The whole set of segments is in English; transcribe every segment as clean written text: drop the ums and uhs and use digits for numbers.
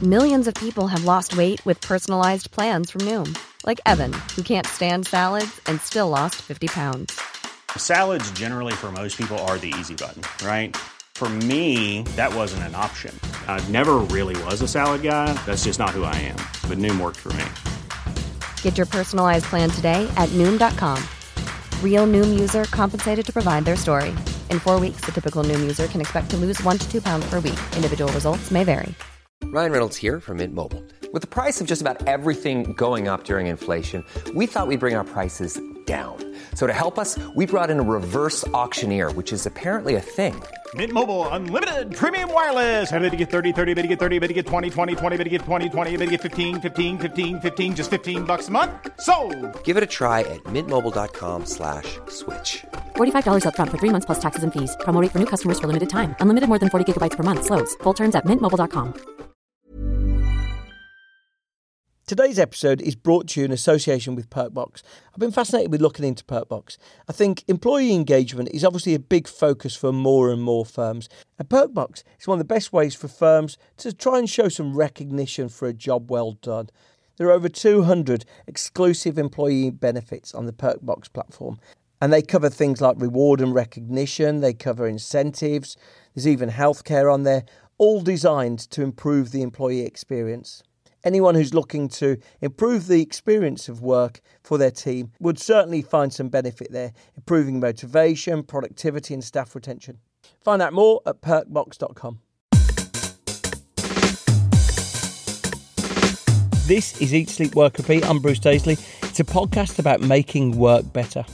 Millions of people have lost weight with personalized plans from Noom. Like Evan, who can't stand salads and still lost 50 pounds. Salads generally for most people are the easy button, right? For me, that wasn't an option. I never really was a salad guy. That's just not who I am. But Noom worked for me. Get your personalized plan today at Noom.com. Real Noom user compensated to provide their story. In 4 weeks, the typical Noom user can expect to lose 1 to 2 pounds per week. Individual results may vary. Ryan Reynolds here from Mint Mobile. With the price of just about everything going up during inflation, we thought we'd bring our prices down. So to help us, we brought in a reverse auctioneer, which is apparently a thing. Mint Mobile Unlimited Premium Wireless. How to get 30, 30, bit to get 30, bit to get 20, 20, 20, bit to get 20, 20, bit to get 15, 15, 15, 15, just $15 a month? Sold! Give it a try at mintmobile.com/switch. $45 up front for 3 months plus taxes and fees. Promo rate for new customers for limited time. Unlimited more than 40 gigabytes per month. Slows full terms at mintmobile.com. Today's episode is brought to you in association with Perkbox. I've been fascinated with looking into Perkbox. I think employee engagement is obviously a big focus for more and more firms. And Perkbox is one of the best ways for firms to try and show some recognition for a job well done. There are over 200 exclusive employee benefits on the Perkbox platform. And they cover things like reward and recognition, they cover incentives, there's even healthcare on there, all designed to improve the employee experience. Anyone who's looking to improve the experience of work for their team would certainly find some benefit there, improving motivation, productivity and staff retention. Find out more at perkbox.com. This is Eat, Sleep, Work, Repeat. I'm Bruce Daisley. It's a podcast about making work better.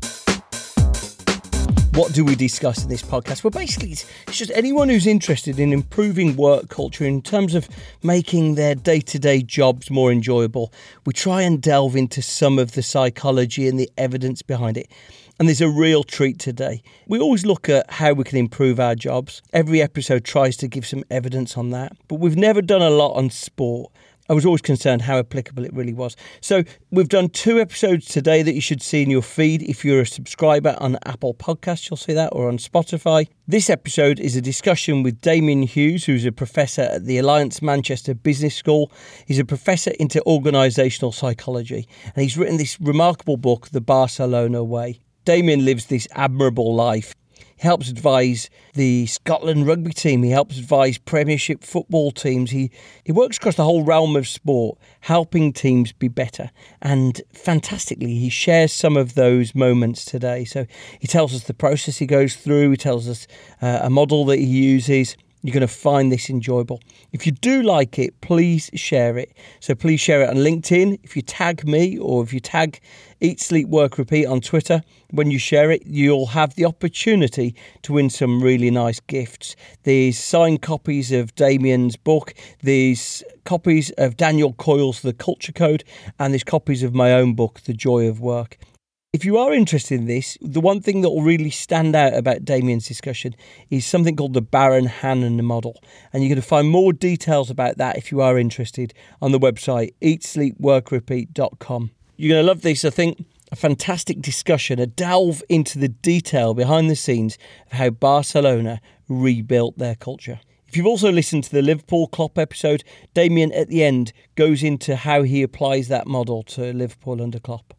What do we discuss in this podcast? Well, basically, it's just anyone who's interested in improving work culture in terms of making their day-to-day jobs more enjoyable. We try and delve into some of the psychology and the evidence behind it. And there's a real treat today. We always look at how we can improve our jobs. Every episode tries to give some evidence on that. But we've never done a lot on sport. I was always concerned how applicable it really was. So we've done 2 episodes today that you should see in your feed. If you're a subscriber on Apple Podcasts, you'll see that, or on Spotify. This episode is a discussion with Damian Hughes, who's a professor at the Alliance Manchester Business School. He's a professor into organisational psychology, and he's written this remarkable book, The Barcelona Way. Damian lives this admirable life. He helps advise the Scotland rugby team. He helps advise Premiership football teams. He works across the whole realm of sport, helping teams be better. And fantastically, he shares some of those moments today. So he tells us the process he goes through. He tells us a model that he uses. You're going to find this enjoyable. If you do like it, please share it. So please share it on LinkedIn. If you tag me, or if you tag Eat, Sleep, Work, Repeat on Twitter, when you share it, you'll have the opportunity to win some really nice gifts. There's signed copies of Damian's book, there's copies of Daniel Coyle's The Culture Code, and there's copies of my own book, The Joy of Work. If you are interested in this, the one thing that will really stand out about Damian's discussion is something called the Baron-Hannon model. And you're going to find more details about that if you are interested on the website eatsleepworkrepeat.com. You're going to love this, I think. A fantastic discussion, a delve into the detail behind the scenes of how Barcelona rebuilt their culture. If you've also listened to the Liverpool Klopp episode, Damian at the end goes into how he applies that model to Liverpool under Klopp.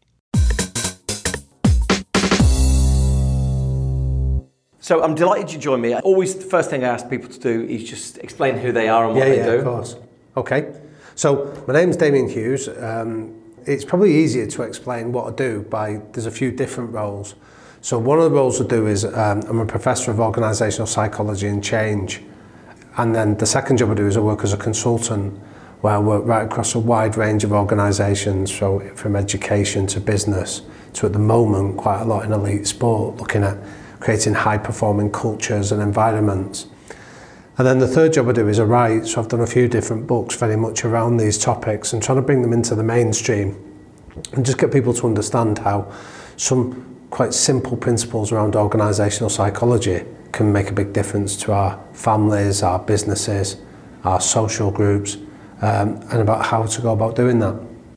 So I'm delighted you joined me. Always the first thing I ask people to do is just explain who they are and what they do. Yeah, of course. Okay. So my name's Damian Hughes. It's probably easier to explain what I do there's a few different roles. So one of the roles I do is I'm a professor of organisational psychology and change. And then the second job I do is I work as a consultant, where I work right across a wide range of organisations, so from education to business to, at the moment, quite a lot in elite sport, looking at creating high-performing cultures and environments. And then the third job I do is I write, so I've done a few different books very much around these topics and trying to bring them into the mainstream and just get people to understand how some quite simple principles around organisational psychology can make a big difference to our families, our businesses, our social groups, and about how to go about doing that.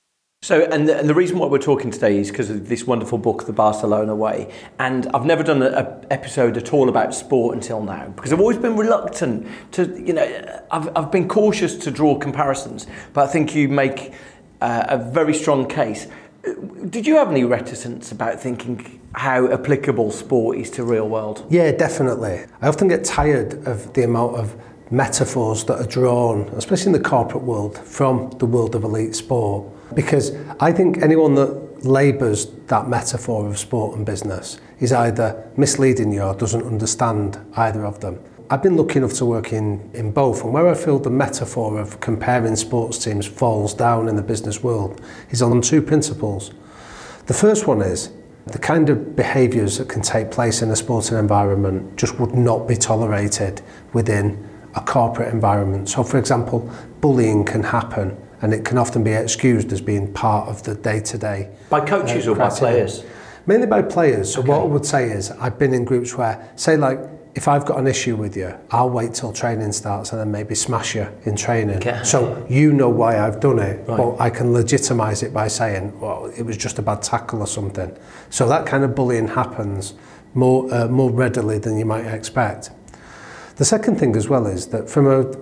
So, and the reason why we're talking today is because of this wonderful book, The Barcelona Way. And I've never done an episode at all about sport until now, because I've always been reluctant to, I've been cautious to draw comparisons, but I think you make a very strong case. Did you have any reticence about thinking how applicable sport is to real world? Yeah, definitely. I often get tired of the amount of metaphors that are drawn, especially in the corporate world, from the world of elite sport. Because I think anyone that labours that metaphor of sport and business is either misleading you or doesn't understand either of them. I've been lucky enough to work in both, and where I feel the metaphor of comparing sports teams falls down in the business world is on two principles. The first one is the kind of behaviours that can take place in a sporting environment just would not be tolerated within a corporate environment. So, for example, bullying can happen, and it can often be excused as being part of the day-to-day. By coaches or by players? Mainly by players. So what I would say is, I've been in groups where, say like, if I've got an issue with you, I'll wait till training starts and then maybe smash you in training. Okay. So you know why I've done it, right. But I can legitimise it by saying, well, it was just a bad tackle or something. So that kind of bullying happens more readily than you might expect. The second thing as well is that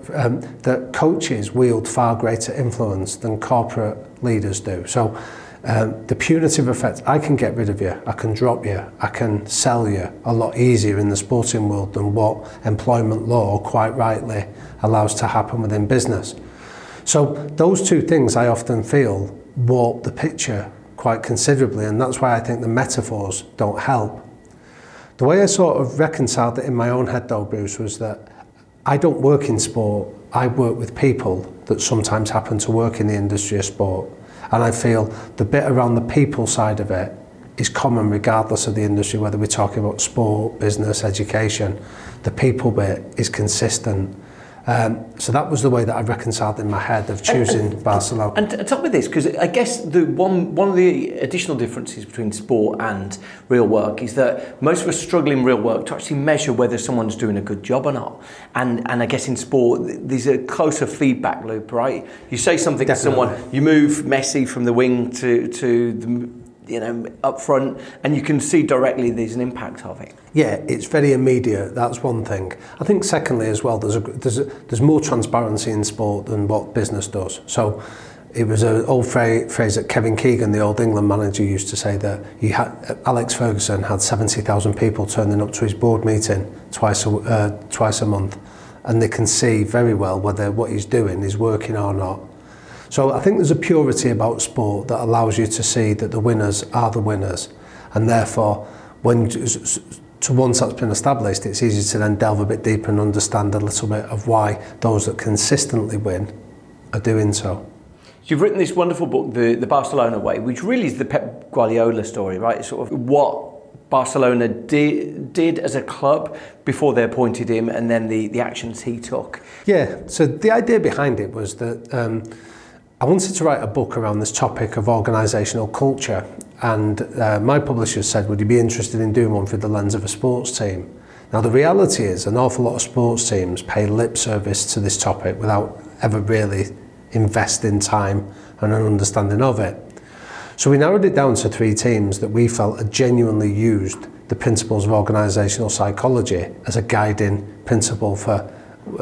that coaches wield far greater influence than corporate leaders do. So the punitive effect, I can get rid of you, I can drop you, I can sell you a lot easier in the sporting world than what employment law quite rightly allows to happen within business. So those two things I often feel warp the picture quite considerably, and that's why I think the metaphors don't help. The way I sort of reconciled it in my own head though, Bruce, was that I don't work in sport, I work with people that sometimes happen to work in the industry of sport. And I feel the bit around the people side of it is common regardless of the industry, whether we're talking about sport, business, education. The people bit is consistent. So that was the way that I reconciled in my head of choosing Barcelona. And tell me this, because I guess one of the additional differences between sport and real work is that most of us struggle in real work to actually measure whether someone's doing a good job or not. And I guess in sport, there's a closer feedback loop, right? You say something Definitely. To someone, you move Messi from the wing to the up front, and you can see directly there's an impact of it. Yeah, it's very immediate. That's one thing. I think secondly as well, there's more transparency in sport than what business does. So it was an old phrase that Kevin Keegan, the old England manager, used to say that Alex Ferguson had 70,000 people turning up to his board meeting twice a month, and they can see very well whether what he's doing is working or not. So I think there's a purity about sport that allows you to see that the winners are the winners, and therefore once that's been established, it's easy to then delve a bit deeper and understand a little bit of why those that consistently win are doing so. You've written this wonderful book, The Barcelona Way, which really is the Pep Guardiola story, right? It's sort of what Barcelona did as a club before they appointed him, and then the actions he took. Yeah, so the idea behind it was that I wanted to write a book around this topic of organisational culture, and my publisher said, would you be interested in doing one through the lens of a sports team? Now the reality is an awful lot of sports teams pay lip service to this topic without ever really investing time and an understanding of it. So we narrowed it down to 3 teams that we felt had genuinely used the principles of organisational psychology as a guiding principle for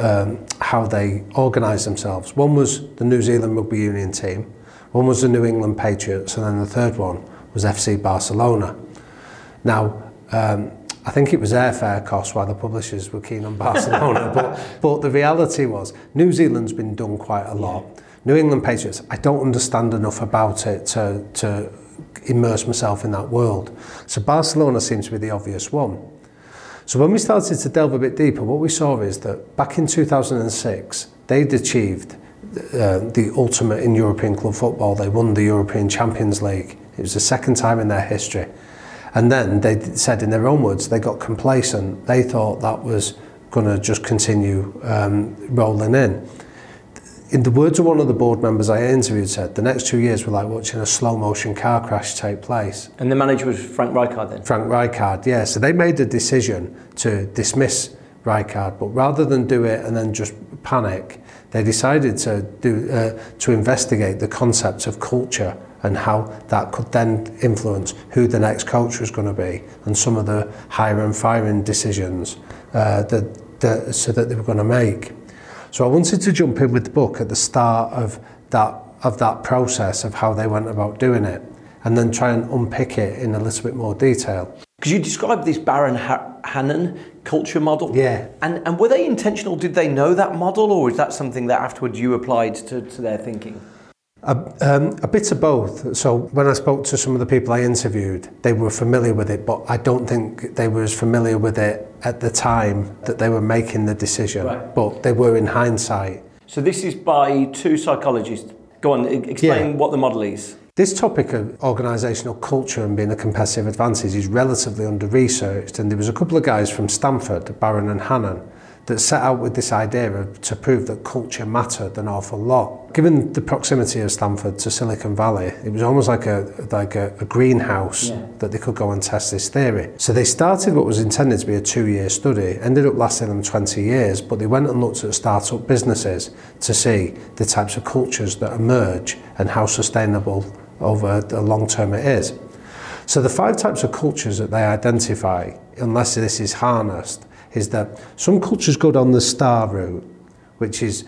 how they organise themselves. One was the New Zealand Rugby Union team, one was the New England Patriots, and then the third one was FC Barcelona. Now, I think it was airfare costs why the publishers were keen on Barcelona, but the reality was New Zealand's been done quite a lot. New England Patriots, I don't understand enough about it to immerse myself in that world. So Barcelona seems to be the obvious one. So when we started to delve a bit deeper, what we saw is that back in 2006, they'd achieved the ultimate in European club football. They won the European Champions League. It was the second time in their history. And then they said in their own words, they got complacent. They thought that was going to just continue rolling in. In the words of one of the board members I interviewed said, the next 2 years were like watching a slow motion car crash take place. And the manager was Frank Rijkaard then? Frank Rijkaard, yeah. So they made a decision to dismiss Rijkaard, but rather than do it and then just panic, they decided to investigate the concept of culture and how that could then influence who the next coach was going to be and some of the hiring and firing decisions so that they were going to make. So I wanted to jump in with the book at the start of that process of how they went about doing it, and then try and unpick it in a little bit more detail. Because you described this Baron Hannan culture model. Yeah. And were they intentional? Did they know that model, or is that something that afterwards you applied to their thinking? A bit of both. So when I spoke to some of the people I interviewed, they were familiar with it, but I don't think they were as familiar with it at the time that they were making the decision. Right. But they were in hindsight. So this is by two psychologists. Go on, explain what the model is. This topic of organisational culture and being a competitive advantage is relatively under-researched, and there was a couple of guys from Stanford, Baron and Hannan, that set out with this idea to prove that culture mattered an awful lot. Given the proximity of Stanford to Silicon Valley, it was almost like a greenhouse that they could go and test this theory. So they started what was intended to be a 2-year study, ended up lasting them 20 years, but they went and looked at startup businesses to see the types of cultures that emerge and how sustainable over the long term it is. So the 5 types of cultures that they identify, unless this is harnessed, is that some cultures go down the star route, which is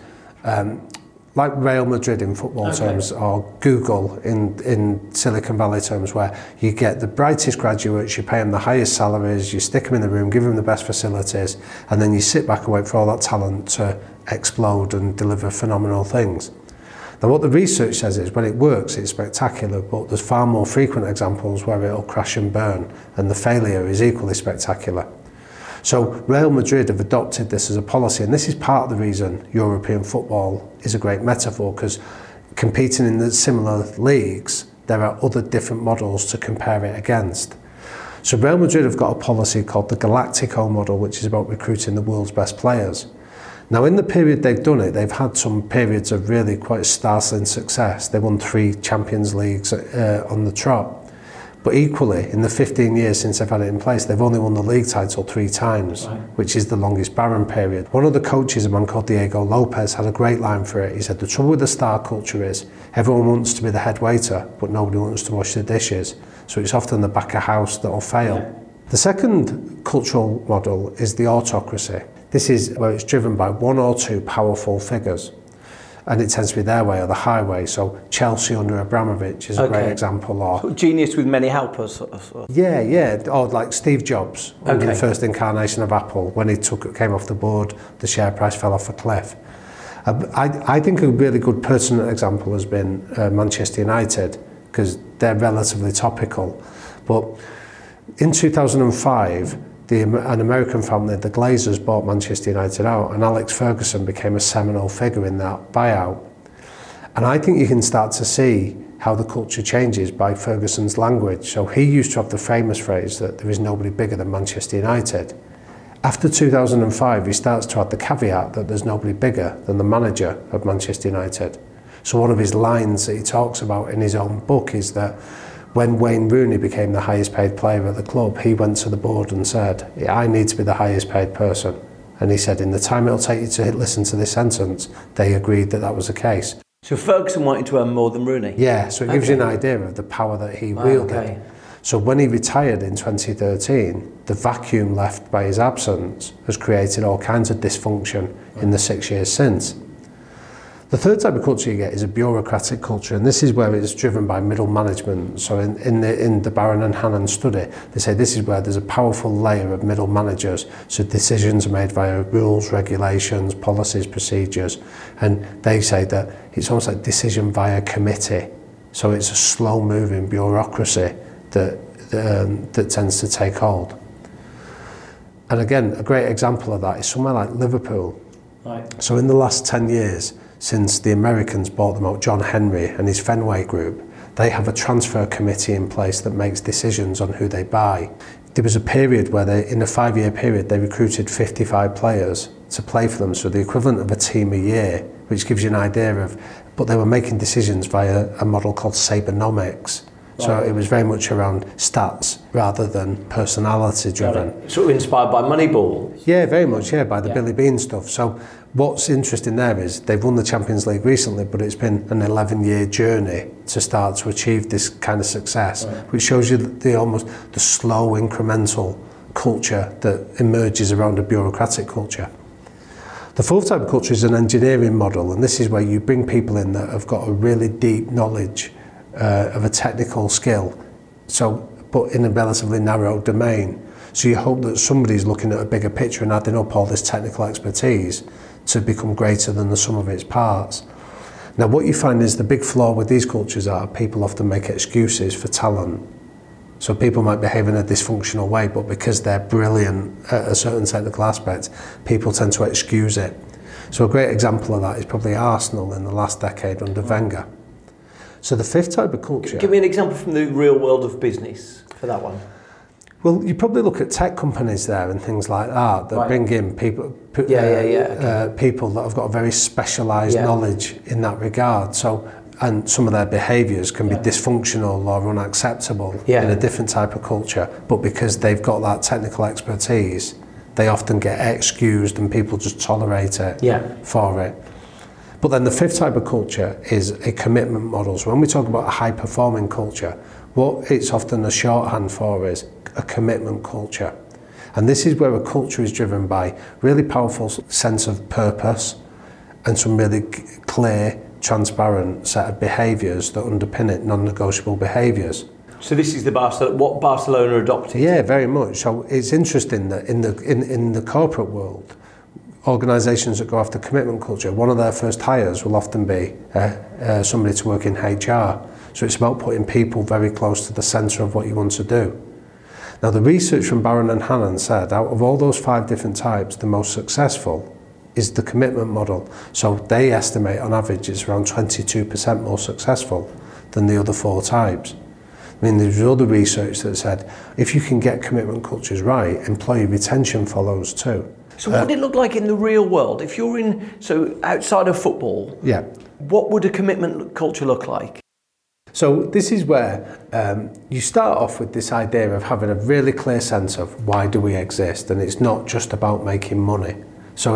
like Real Madrid in football terms, or Google in Silicon Valley terms, where you get the brightest graduates, you pay them the highest salaries, you stick them in the room, give them the best facilities, and then you sit back and wait for all that talent to explode and deliver phenomenal things. Now what the research says is when it works it's spectacular, but there's far more frequent examples where it'll crash and burn, and the failure is equally spectacular. So Real Madrid have adopted this as a policy, and this is part of the reason European football is a great metaphor, because competing in the similar leagues, there are other different models to compare it against. So Real Madrid have got a policy called the Galactico model, which is about recruiting the world's best players. Now in the period they've done it, they've had some periods of really quite startling success. They won 3 Champions Leagues on the trot. But equally, in the 15 years since they've had it in place, they've only won the league title 3 times, which is the longest Baron period. One of the coaches, a man called Diego Lopez, had a great line for it. He said, the trouble with the star culture is everyone wants to be the head waiter, but nobody wants to wash the dishes. So it's often the back of house that will fail. Yeah. The second cultural model is the autocracy. This is where it's driven by 1 or 2 powerful figures. And it tends to be their way or the highway. So Chelsea under Abramovich is a great example. Or genius with many helpers. Yeah. Or like Steve Jobs, under the first incarnation of Apple, when he came off the board, the share price fell off a cliff. I think a really good pertinent example has been Manchester United, because they're relatively topical. But in 2005, an American family, the Glazers, bought Manchester United out, and Alex Ferguson became a seminal figure in that buyout. And I think you can start to see how the culture changes by Ferguson's language. So he used to have the famous phrase that there is nobody bigger than Manchester United. After 2005, he starts to add the caveat that there's nobody bigger than the manager of Manchester United. So one of his lines that he talks about in his own book is that when Wayne Rooney became the highest paid player at the club, he went to the board and said, I need to be the highest paid person. And he said, in the time it'll take you to listen to this sentence, they agreed that that was the case. So Ferguson wanted to earn more than Rooney? Yeah, so it gives you an idea of the power that he wielded. So when he retired in 2013, the vacuum left by his absence has created all kinds of dysfunction in the 6 years since. The third type of culture you get is a bureaucratic culture, and this is where it's driven by middle management. So in the Baron and Hannan study, they say this is where there's a powerful layer of middle managers, so decisions are made via rules, regulations, policies, procedures, and they say that it's almost like decision via committee. So it's a slow-moving bureaucracy that tends to take hold. And again, a great example of that is somewhere like Liverpool. Right. So in the last 10 years, since the Americans bought them out, John Henry and his Fenway Group, they have a transfer committee in place that makes decisions on who they buy. There was a period where in a 5-year period, they recruited 55 players to play for them, so the equivalent of a team a year, which gives you an idea of, but they were making decisions via a model called Sabernomics. So it was very much around stats rather than personality driven. Sort of inspired by Moneyball? Yeah, very much, by the Billy Bean stuff. So What's interesting there is they've won the Champions League recently, but it's been an 11-year journey to start to achieve this kind of success, which shows you the slow incremental culture that emerges around a bureaucratic culture. The fourth type of culture is an engineering model, and this is where you bring people in that have got a really deep knowledge of a technical skill, but in a relatively narrow domain. So you hope that somebody's looking at a bigger picture and adding up all this technical expertise to become greater than the sum of its parts. Now, what you find is the big flaw with these cultures are people often make excuses for talent. So people might behave in a dysfunctional way, but because they're brilliant at a certain technical aspect, people tend to excuse it. So a great example of that is probably Arsenal in the last decade under Wenger. So the fifth type of culture... Give me an example from the real world of business for that one. Well, you probably look at tech companies there and things like that bring in people, people that have got a very specialised knowledge in that regard. So, and some of their behaviours can be dysfunctional or unacceptable in a different type of culture. But because they've got that technical expertise, they often get excused and people just tolerate it for it. But then the fifth type of culture is a commitment model. So when we talk about a high-performing culture, what it's often a shorthand for is a commitment culture. And this is where a culture is driven by really powerful sense of purpose and some really clear, transparent set of behaviours that underpin it, non-negotiable behaviours. So this is what Barcelona adopted? Yeah, very much. So it's interesting that in the corporate world, organisations that go after commitment culture, one of their first hires will often be somebody to work in HR. So it's about putting people very close to the centre of what you want to do. Now, the research from Barron and Hannon said out of all those 5 different types, the most successful is the commitment model. So they estimate on average it's around 22% more successful than the other 4 types. I mean, there's other research that said if you can get commitment cultures right, employee retention follows too. So what would it look like in the real world? If you're outside of football, what would a commitment culture look like? So this is where you start off with this idea of having a really clear sense of why do we exist, and it's not just about making money. So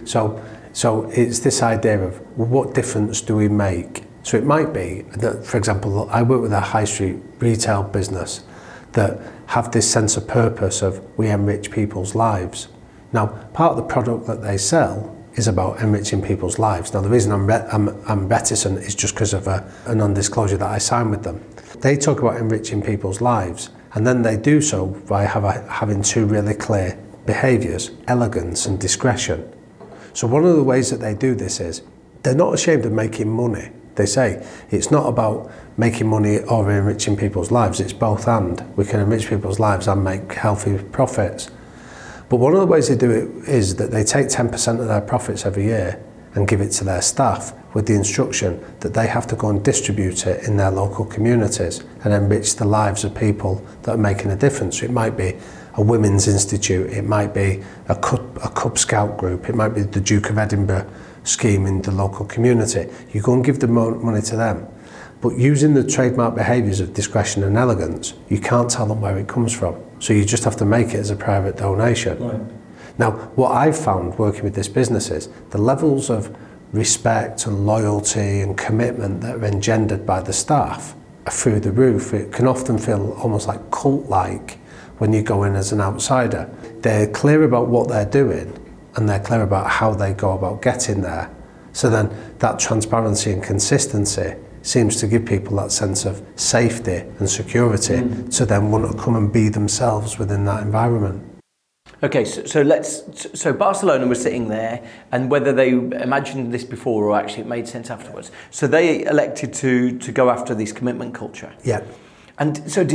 it's this idea of what difference do we make. So it might be that, for example, I work with a high street retail business that have this sense of purpose of we enrich people's lives. Now, part of the product that they sell is about enriching people's lives. Now, the reason I'm reticent is just because of a non-disclosure that I signed with them. They talk about enriching people's lives, and then they do so by having 2 really clear behaviours, elegance and discretion. So one of the ways that they do this is they're not ashamed of making money. They say it's not about making money or enriching people's lives, it's both and. We can enrich people's lives and make healthy profits. But one of the ways they do it is that they take 10% of their profits every year and give it to their staff with the instruction that they have to go and distribute it in their local communities and enrich the lives of people that are making a difference. It might be a women's institute, it might be a Cub Scout group, it might be the Duke of Edinburgh scheme in the local community. You go and give the money to them. But using the trademark behaviours of discretion and elegance, you can't tell them where it comes from. So you just have to make it as a private donation. Right. Now, what I've found working with this business is the levels of respect and loyalty and commitment that are engendered by the staff are through the roof. It can often feel almost like cult-like when you go in as an outsider. They're clear about what they're doing and they're clear about how they go about getting there. So then that transparency and consistency seems to give people that sense of safety and security to then want to come and be themselves within that environment. Okay, so Barcelona was sitting there, and whether they imagined this before or actually it made sense afterwards. So they elected to go after this commitment culture. Yeah. And so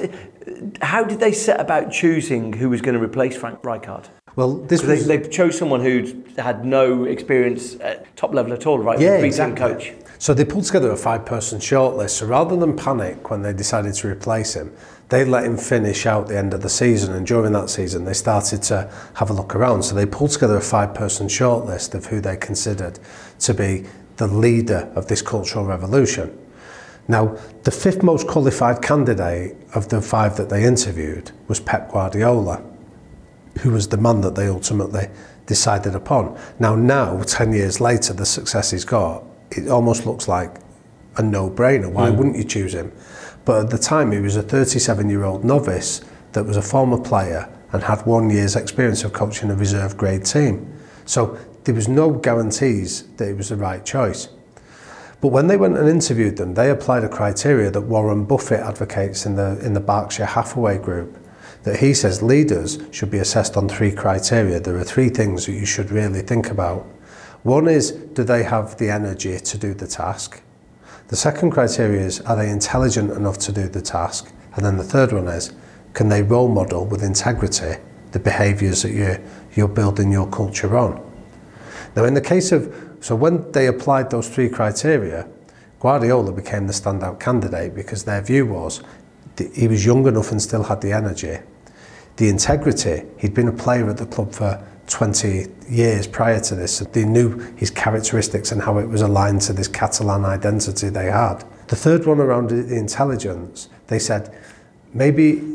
how did they set about choosing who was going to replace Frank Rijkaard? Well, they chose someone who had no experience at top level at all, right? Yeah, exactly. Coach. So they pulled together a 5-person shortlist. So rather than panic when they decided to replace him, they let him finish out the end of the season. And during that season, they started to have a look around. So they pulled together a 5-person shortlist of who they considered to be the leader of this cultural revolution. Now, the 5th most qualified candidate of the 5 that they interviewed was Pep Guardiola, who was the man that they ultimately decided upon. Now, 10 years later, the success he's got, it almost looks like a no-brainer. Why wouldn't you choose him? But at the time, he was a 37-year-old novice that was a former player and had 1 year's experience of coaching a reserve grade team. So there was no guarantees that it was the right choice. But when they went and interviewed them, they applied a criteria that Warren Buffett advocates in the Berkshire Hathaway group, that he says leaders should be assessed on 3 criteria. There are 3 things that you should really think about. One is, do they have the energy to do the task? The second criteria is, are they intelligent enough to do the task? And then the third one is, can they role model with integrity the behaviours that you're building your culture on? Now, in the case of, so when they applied those 3 criteria, Guardiola became the standout candidate because their view was he was young enough and still had the energy. The integrity, he'd been a player at the club for 20 years prior to this, so they knew his characteristics and how it was aligned to this Catalan identity they had. The third one around the intelligence, they said maybe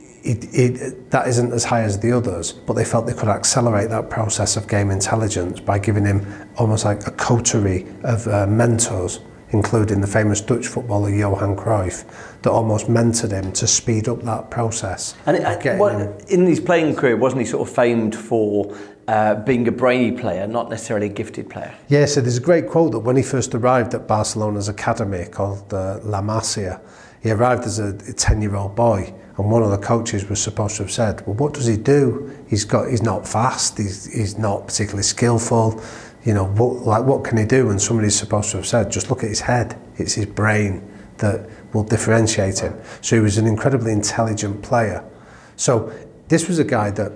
that isn't as high as the others, but they felt they could accelerate that process of game intelligence by giving him almost like a coterie of mentors, including the famous Dutch footballer Johan Cruyff, that almost mentored him to speed up that process. And in his playing career, wasn't he sort of famed for being a brainy player, not necessarily a gifted player? Yeah, so there's a great quote that when he first arrived at Barcelona's academy called La Masia, he arrived as a 10-year-old boy, and one of the coaches was supposed to have said, well, what does he do? He's not fast, he's not particularly skillful, you know, what can he do? And somebody's supposed to have said, just look at his head, it's his brain that will differentiate him. So he was an incredibly intelligent player. So this was a guy that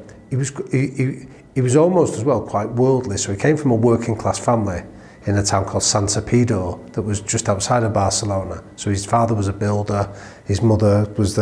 he was almost as well quite worldly. So he came from a working class family in a town called Santapedor that was just outside of Barcelona. So his father was a builder, his mother was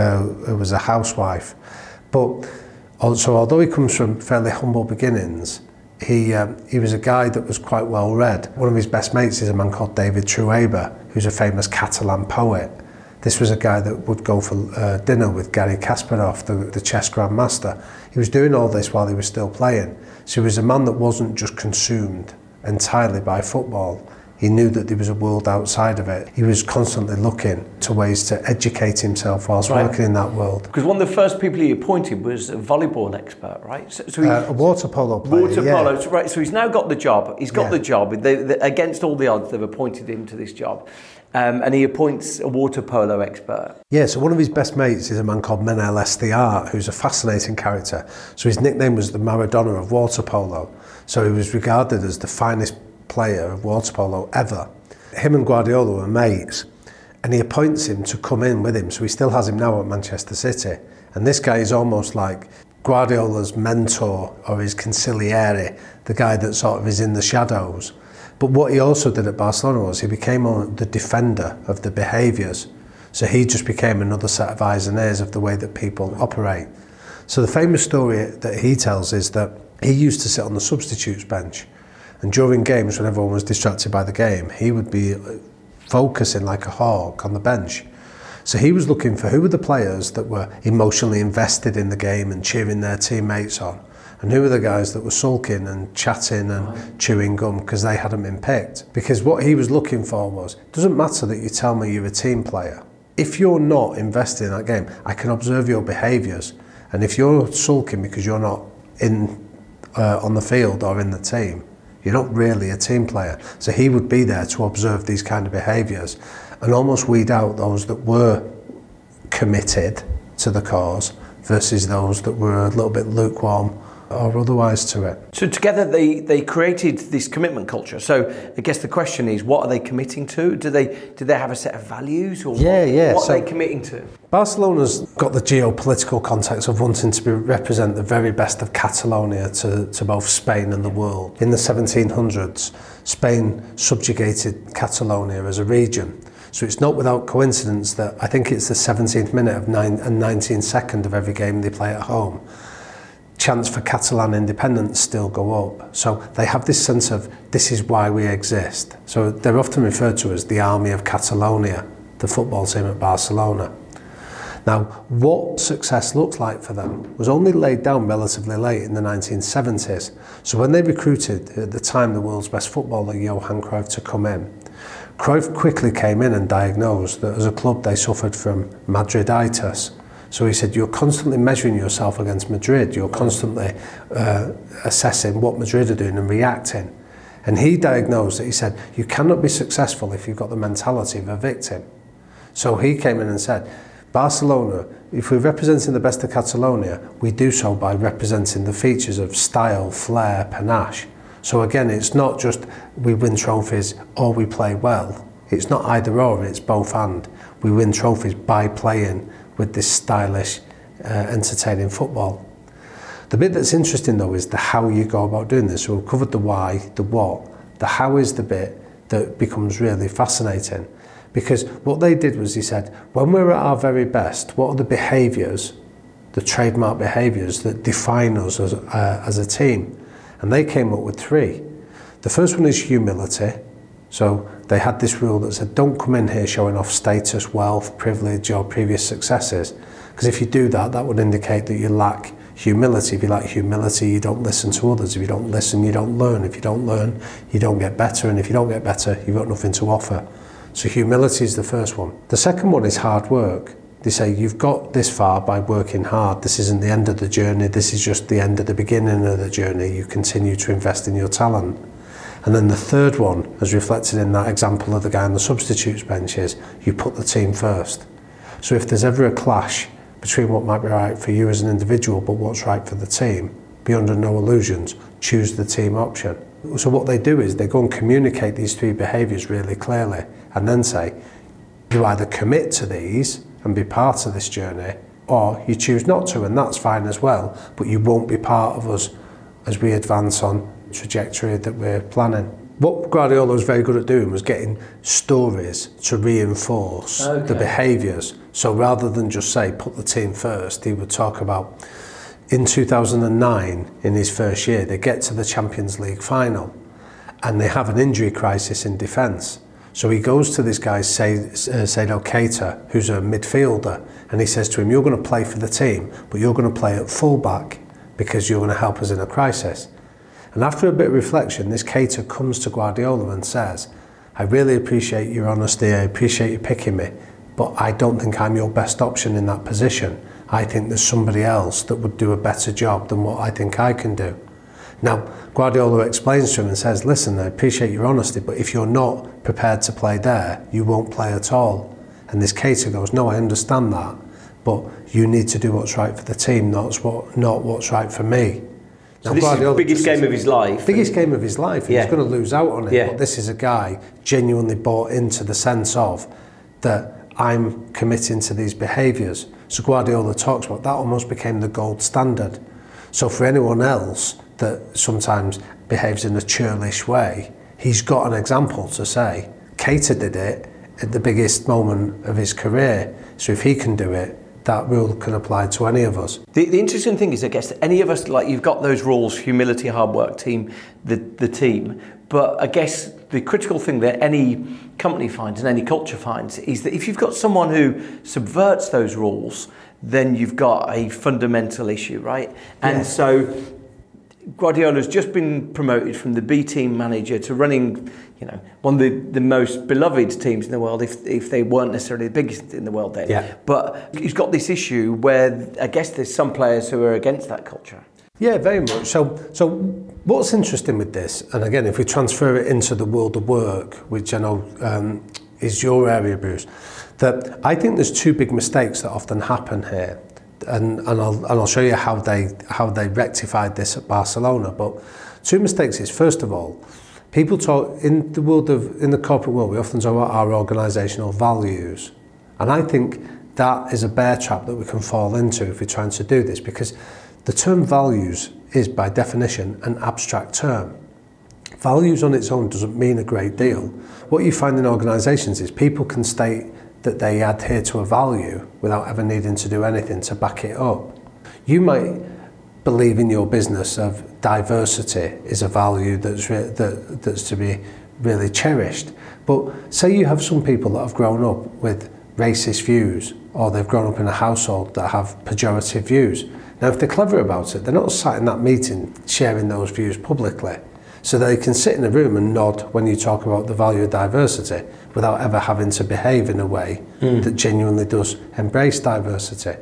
a housewife. But also, although he comes from fairly humble beginnings, he was a guy that was quite well read. One of his best mates is a man called David Trueba, who's a famous Catalan poet. This was a guy that would go for dinner with Garry Kasparov, the chess grandmaster. He was doing all this while he was still playing. So he was a man that wasn't just consumed entirely by football. He knew that there was a world outside of it. He was constantly looking to ways to educate himself whilst working in that world. Because one of the first people he appointed was a volleyball expert, right? So a water polo player. Water polo, right? So he's now got the job. He's got the job. Against all the odds, they've appointed him to this job. And he appoints a water polo expert. Yeah, so one of his best mates is a man called Manel Estiart, who's a fascinating character. So his nickname was the Maradona of water polo. So he was regarded as the finest player of water polo ever. Him and Guardiola were mates, and he appoints him to come in with him. So he still has him now at Manchester City. And this guy is almost like Guardiola's mentor or his consigliere, the guy that sort of is in the shadows. But what he also did at Barcelona was he became the defender of the behaviours. So he just became another set of eyes and ears of the way that people operate. So the famous story that he tells is that he used to sit on the substitutes bench, and during games when everyone was distracted by the game, he would be focusing like a hawk on the bench. So he was looking for who were the players that were emotionally invested in the game and cheering their teammates on, and who were the guys that were sulking and chatting and chewing gum because they hadn't been picked. Because what he was looking for was, it doesn't matter that you tell me you're a team player. If you're not invested in that game, I can observe your behaviours. And if you're sulking because you're not on the field or in the team, you're not really a team player. So he would be there to observe these kind of behaviours and almost weed out those that were committed to the cause versus those that were a little bit lukewarm or otherwise to it. So together they created this commitment culture. So I guess the question is, what are they committing to? Do they have a set of values, or what are they committing to? Barcelona's got the geopolitical context of wanting to represent the very best of Catalonia to both Spain and the world. In the 1700s, Spain subjugated Catalonia as a region. So it's not without coincidence that I think it's the 17th minute and 19th second of every game they play at home. Chants for Catalan independence still go up. So they have this sense of, this is why we exist. So they're often referred to as the Army of Catalonia, the football team at Barcelona. Now, what success looked like for them was only laid down relatively late in the 1970s. So when they recruited, at the time, the world's best footballer, Johan Cruyff, to come in, Cruyff quickly came in and diagnosed that as a club they suffered from Madriditis. So he said, you're constantly measuring yourself against Madrid, you're constantly assessing what Madrid are doing and reacting. And he diagnosed it, he said, you cannot be successful if you've got the mentality of a victim. So he came in and said, Barcelona, if we're representing the best of Catalonia, we do so by representing the features of style, flair, panache. So again, it's not just we win trophies or we play well. It's not either or, it's both and. We win trophies by playing with this stylish, entertaining football. The bit that's interesting though is the how you go about doing this. So we've covered the why, the what. The how is the bit that becomes really fascinating. Because what they did was, he said, when we're at our very best, what are the behaviours, the trademark behaviours that define us as a team? And they came up with 3. The first one is humility. So they had this rule that said, don't come in here showing off status, wealth, privilege or previous successes. Because if you do that, that would indicate that you lack humility. If you lack humility, you don't listen to others. If you don't listen, you don't learn. If you don't learn, you don't get better. And if you don't get better, you've got nothing to offer. So humility is the first one. The second one is hard work. They say you've got this far by working hard. This isn't the end of the journey. This is just the end of the beginning of the journey. You continue to invest in your talent. And then the third one, as reflected in that example of the guy on the substitutes bench, is you put the team first. So if there's ever a clash between what might be right for you as an individual but what's right for the team, be under no illusions, choose the team option. So what they do is they go and communicate these 3 behaviours really clearly and then say, you either commit to these and be part of this journey, or you choose not to, and that's fine as well, but you won't be part of us as we advance on the trajectory that we're planning. What Guardiola was very good at doing was getting stories to reinforce the behaviours. So rather than just say, put the team first, he would talk about, in 2009, in his first year, they get to the Champions League final and they have an injury crisis in defence. So he goes to this guy, Seydou Keita, who's a midfielder, and he says to him, you're going to play for the team, but you're going to play at full-back because you're going to help us in a crisis. And after a bit of reflection, this Keita comes to Guardiola and says, I really appreciate your honesty, I appreciate you picking me, but I don't think I'm your best option in that position. I think there's somebody else that would do a better job than what I think I can do. Now, Guardiola explains to him and says, listen, I appreciate your honesty, but if you're not prepared to play there, you won't play at all. And this Keita goes, no, I understand that, but you need to do what's right for the team, not what's right for me. So now, this is the biggest game of his life. Biggest game of his life, and he's going to lose out on it. Yeah. But this is a guy genuinely bought into the sense of that I'm committing to these behaviours. So Guardiola talks about that almost became the gold standard. So for anyone else that sometimes behaves in a churlish way, he's got an example to say, Keita did it at the biggest moment of his career. So if he can do it, that rule can apply to any of us. The interesting thing is, I guess, any of us, like you've got those rules, humility, hard work, team, the team. But I guess the critical thing that any company finds and any culture finds is that if you've got someone who subverts those rules, then you've got a fundamental issue, right? And so Guardiola's just been promoted from the B team manager to running, one of the most beloved teams in the world, if they weren't necessarily the biggest in the world then. Yeah. But he's got this issue where I guess there's some players who are against that culture. Yeah, very much. So what's interesting with this, and again, if we transfer it into the world of work, which I know is your area, Bruce, that I think there's 2 big mistakes that often happen here. And I'll show you how they rectified this at Barcelona. But 2 mistakes is, first of all, people talk in the corporate world. We often talk about our organisational values, and I think that is a bear trap that we can fall into if we're trying to do this, because the term values is by definition an abstract term. Values on its own doesn't mean a great deal. What you find in organisations is people can state that they adhere to a value without ever needing to do anything to back it up. You might believe in your business of diversity is a value that's to be really cherished. But say you have some people that have grown up with racist views or they've grown up in a household that have pejorative views. Now, if they're clever about it, they're not sat in that meeting sharing those views publicly. So they can sit in a room and nod when you talk about the value of diversity without ever having to behave in a way that genuinely does embrace diversity.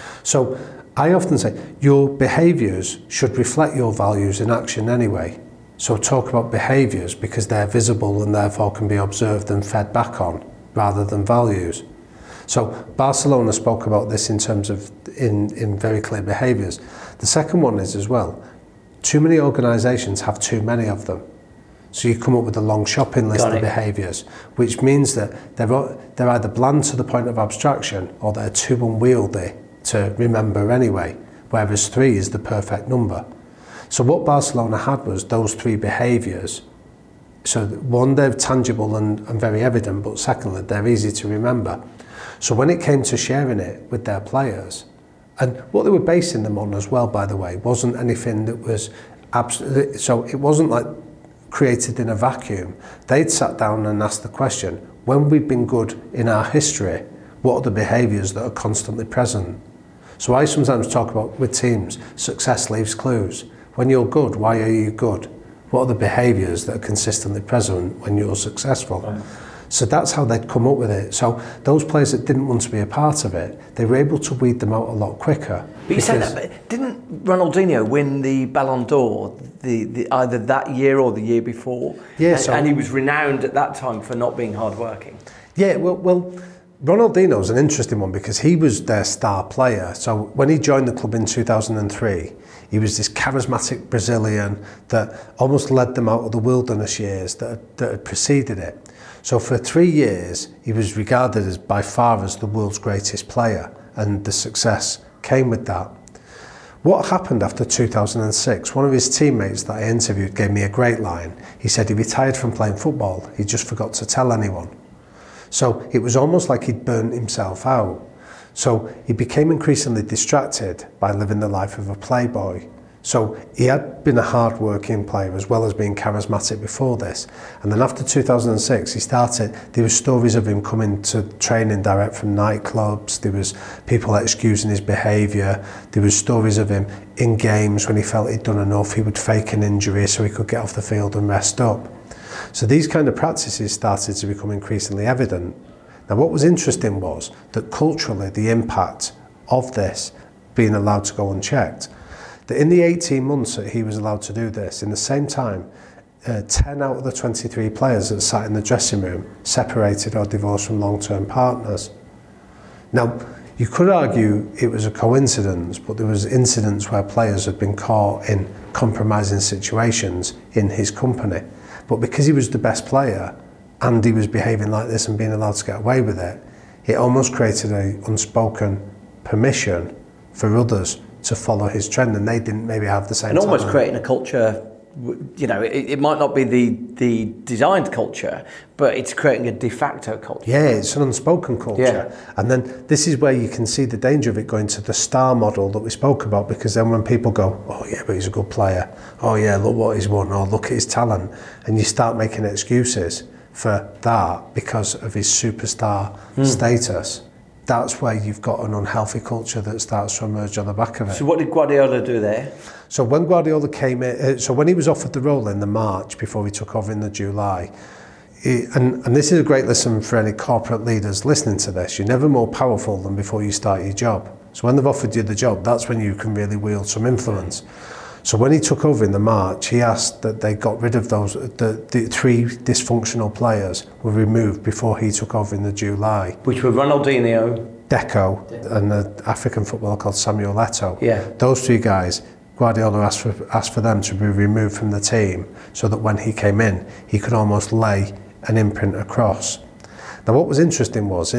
So I often say your behaviours should reflect your values in action anyway. So talk about behaviours because they're visible and therefore can be observed and fed back on rather than values. So Barcelona spoke about this in terms of in very clear behaviours. The second one is as well, too many organisations have too many of them. So you come up with a long shopping list of behaviours, which means that they're either bland to the point of abstraction or they're too unwieldy to remember anyway, whereas 3 is the perfect number. So what Barcelona had was those 3 behaviours. So one, they're tangible and very evident, but secondly, they're easy to remember. So when it came to sharing it with their players, and what they were basing them on as well, by the way, wasn't anything that was absolutely, so it wasn't like created in a vacuum. They'd sat down and asked the question, when we've been good in our history, what are the behaviours that are constantly present? So I sometimes talk about with teams, success leaves clues. When you're good, why are you good? What are the behaviours that are consistently present when you're successful? Right. So that's how they'd come up with it. So those players that didn't want to be a part of it, they were able to weed them out a lot quicker. But you say that, but didn't Ronaldinho win the Ballon d'Or the either that year or the year before? Yeah, and he was renowned at that time for not being hardworking. Yeah, well, Ronaldinho's an interesting one because he was their star player. So when he joined the club in 2003, he was this charismatic Brazilian that almost led them out of the wilderness years that had preceded it. So for 3 years, he was regarded as by far as the world's greatest player, and the success came with that. What happened after 2006, one of his teammates that I interviewed gave me a great line. He said he retired from playing football, he just forgot to tell anyone. So it was almost like he'd burnt himself out. So he became increasingly distracted by living the life of a playboy. So he had been a hard-working player as well as being charismatic before this. And then after 2006, there were stories of him coming to training direct from nightclubs. There was people excusing his behaviour. There was stories of him in games when he felt he'd done enough. He would fake an injury so he could get off the field and rest up. So these kind of practices started to become increasingly evident. Now what was interesting was that culturally the impact of this being allowed to go unchecked, that in the 18 months that he was allowed to do this, in the same time, 10 out of the 23 players that sat in the dressing room separated or divorced from long-term partners. Now, you could argue it was a coincidence, but there was incidents where players had been caught in compromising situations in his company. But because he was the best player and he was behaving like this and being allowed to get away with it, it almost created an unspoken permission for others to follow his trend, and they didn't maybe have the same and almost talent. Creating a culture, you know, it might not be the designed culture, but it's creating a de facto culture. Yeah, it's an unspoken culture. Yeah. And then this is where you can see the danger of it going to the star model that we spoke about, because then when people go, oh yeah, but he's a good player, oh yeah, look what he's won, or look at his talent, and you start making excuses for that because of his superstar status, that's where you've got an unhealthy culture that starts to emerge on the back of it. So what did Guardiola do there? So when Guardiola came in, so when he was offered the role in the March before he took over in the July, and this is a great lesson for any corporate leaders listening to this, you're never more powerful than before you start your job. So when they've offered you the job, that's when you can really wield some influence. So when he took over in the March, he asked that they got rid of those, the 3 dysfunctional players were removed before he took over in the July. Which were Ronaldinho, Deco, and an African footballer called Samuel Eto'o. Yeah. Those 3 guys, Guardiola asked for them to be removed from the team so that when he came in, he could almost lay an imprint across. Now what was interesting was,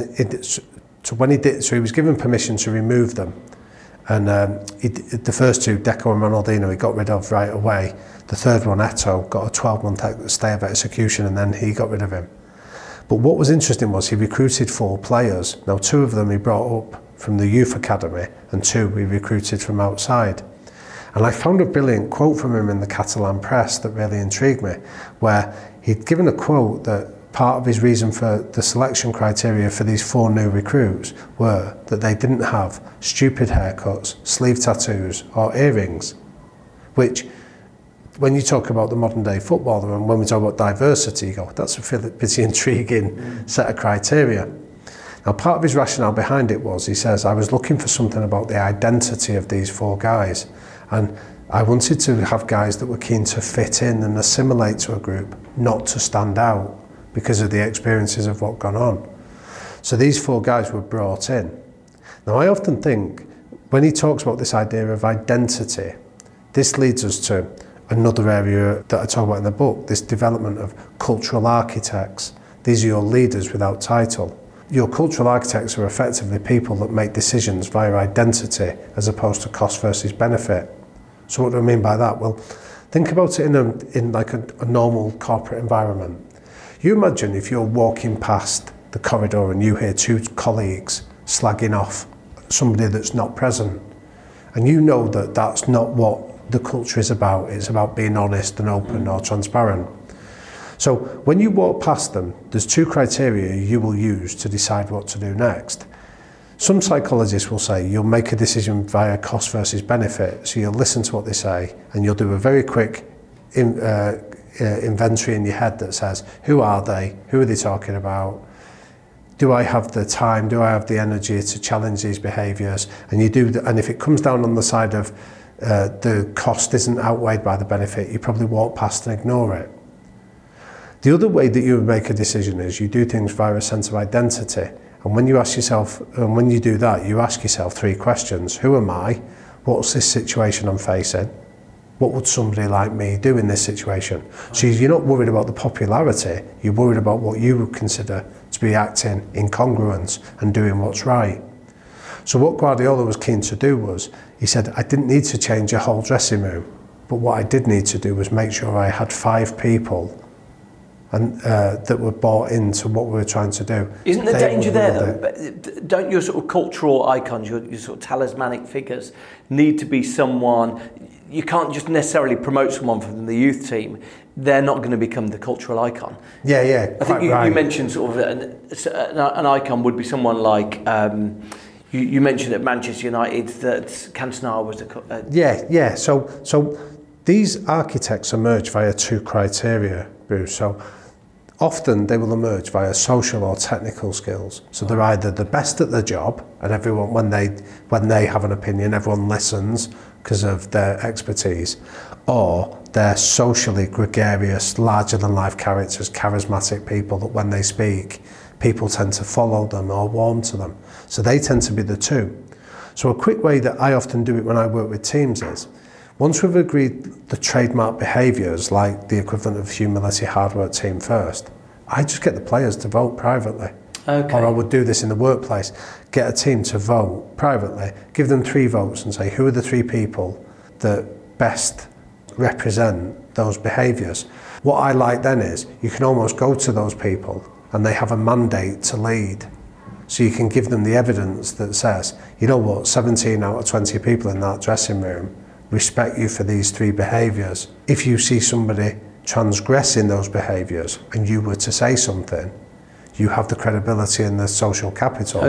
so he was given permission to remove them. And the first 2, Deco and Ronaldinho, he got rid of right away. The third one, Eto'o, got a 12-month stay of execution, and then he got rid of him. But what was interesting was he recruited 4 players. Now 2 of them he brought up from the youth academy, and 2 he recruited from outside. And I found a brilliant quote from him in the Catalan press that really intrigued me, where he'd given a quote that part of his reason for the selection criteria for these 4 new recruits were that they didn't have stupid haircuts, sleeve tattoos or earrings, which when you talk about the modern day footballer and when we talk about diversity, you go, that's a pretty intriguing set of criteria. Now, part of his rationale behind it was, he says, I was looking for something about the identity of these 4 guys, and I wanted to have guys that were keen to fit in and assimilate to a group, not to stand out because of the experiences of what gone on. So these 4 guys were brought in. Now, I often think when he talks about this idea of identity, this leads us to another area that I talk about in the book, this development of cultural architects. These are your leaders without title. Your cultural architects are effectively people that make decisions via identity as opposed to cost versus benefit. So what do I mean by that? Well, think about it in like a normal corporate environment. You imagine if you're walking past the corridor and you hear 2 colleagues slagging off somebody that's not present, and you know that that's not what the culture is about. It's about being honest and open or transparent. So when you walk past them, there's 2 criteria you will use to decide what to do next. Some psychologists will say you'll make a decision via cost versus benefit. So you'll listen to what they say and you'll do a very quick inventory in your head that says, who are they? Who are they talking about? Do I have the time? Do I have the energy to challenge these behaviours? And you do, and if it comes down on the side of the cost isn't outweighed by the benefit, you probably walk past and ignore it. The other way that you would make a decision is you do things via a sense of identity. And when you ask yourself, and when you do that, you ask yourself 3 questions. Who am I? What's this situation I'm facing? What would somebody like me do in this situation? So you're not worried about the popularity, you're worried about what you would consider to be acting in congruence and doing what's right. So what Guardiola was keen to do was, he said, I didn't need to change a whole dressing room, but what I did need to do was make sure I had 5 people and that were bought into what we were trying to do. Isn't the danger there though? Don't your sort of cultural icons, your sort of talismanic figures, need to be someone, you can't just necessarily promote someone from the youth team, they're not going to become the cultural icon. Yeah, I think you mentioned sort of an icon would be someone like, you mentioned at Manchester United that Cantona was the... Yeah, so these architects emerge via 2 criteria, Bruce. So often they will emerge via social or technical skills. So they're either the best at their job, and everyone, when they have an opinion, everyone listens because of their expertise, or they're socially gregarious, larger than life characters, charismatic people that when they speak, people tend to follow them or warm to them. So they tend to be the 2. So a quick way that I often do it when I work with teams is, once we've agreed the trademark behaviours, like the equivalent of humility, hard work, team first, I just get the players to vote privately. Okay. Or I would do this in the workplace, get a team to vote privately, give them 3 votes and say, who are the 3 people that best represent those behaviours? What I like then is, you can almost go to those people and they have a mandate to lead. So you can give them the evidence that says, you know what, 17 out of 20 people in that dressing room respect you for these 3 behaviours. If you see somebody transgressing those behaviours and you were to say something, you have the credibility and the social capital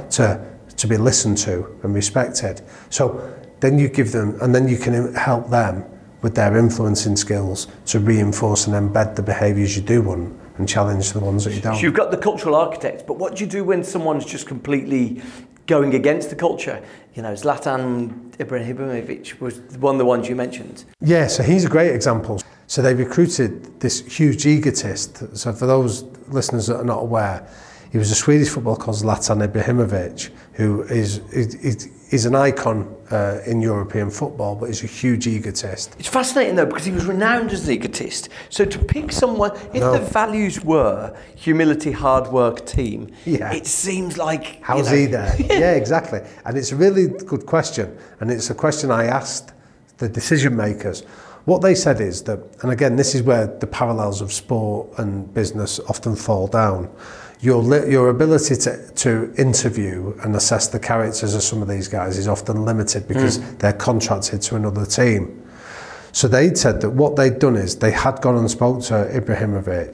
to be listened to and respected. So then you give them, and then you can help them with their influencing skills to reinforce and embed the behaviours you do want and challenge the ones that you don't. So you've got the cultural architects, but what do you do when someone's just completely going against the culture? You know, Zlatan Ibrahimovic was one of the ones you mentioned. Yeah, so he's a great example. So they recruited this huge egotist. So for those listeners that are not aware, he was a Swedish footballer called Zlatan Ibrahimovic, who is an icon in European football, but he's a huge egotist. It's fascinating though, because he was renowned as an egotist. So to pick someone, if the values were humility, hard work, team, it seems like... How's he there? Yeah, exactly. And it's a really good question. And it's a question I asked the decision makers. What they said is that, and again, this is where the parallels of sport and business often fall down. Your ability to interview and assess the characters of some of these guys is often limited because they're contracted to another team. So they'd said that what they'd done is they had gone and spoke to Ibrahimovic,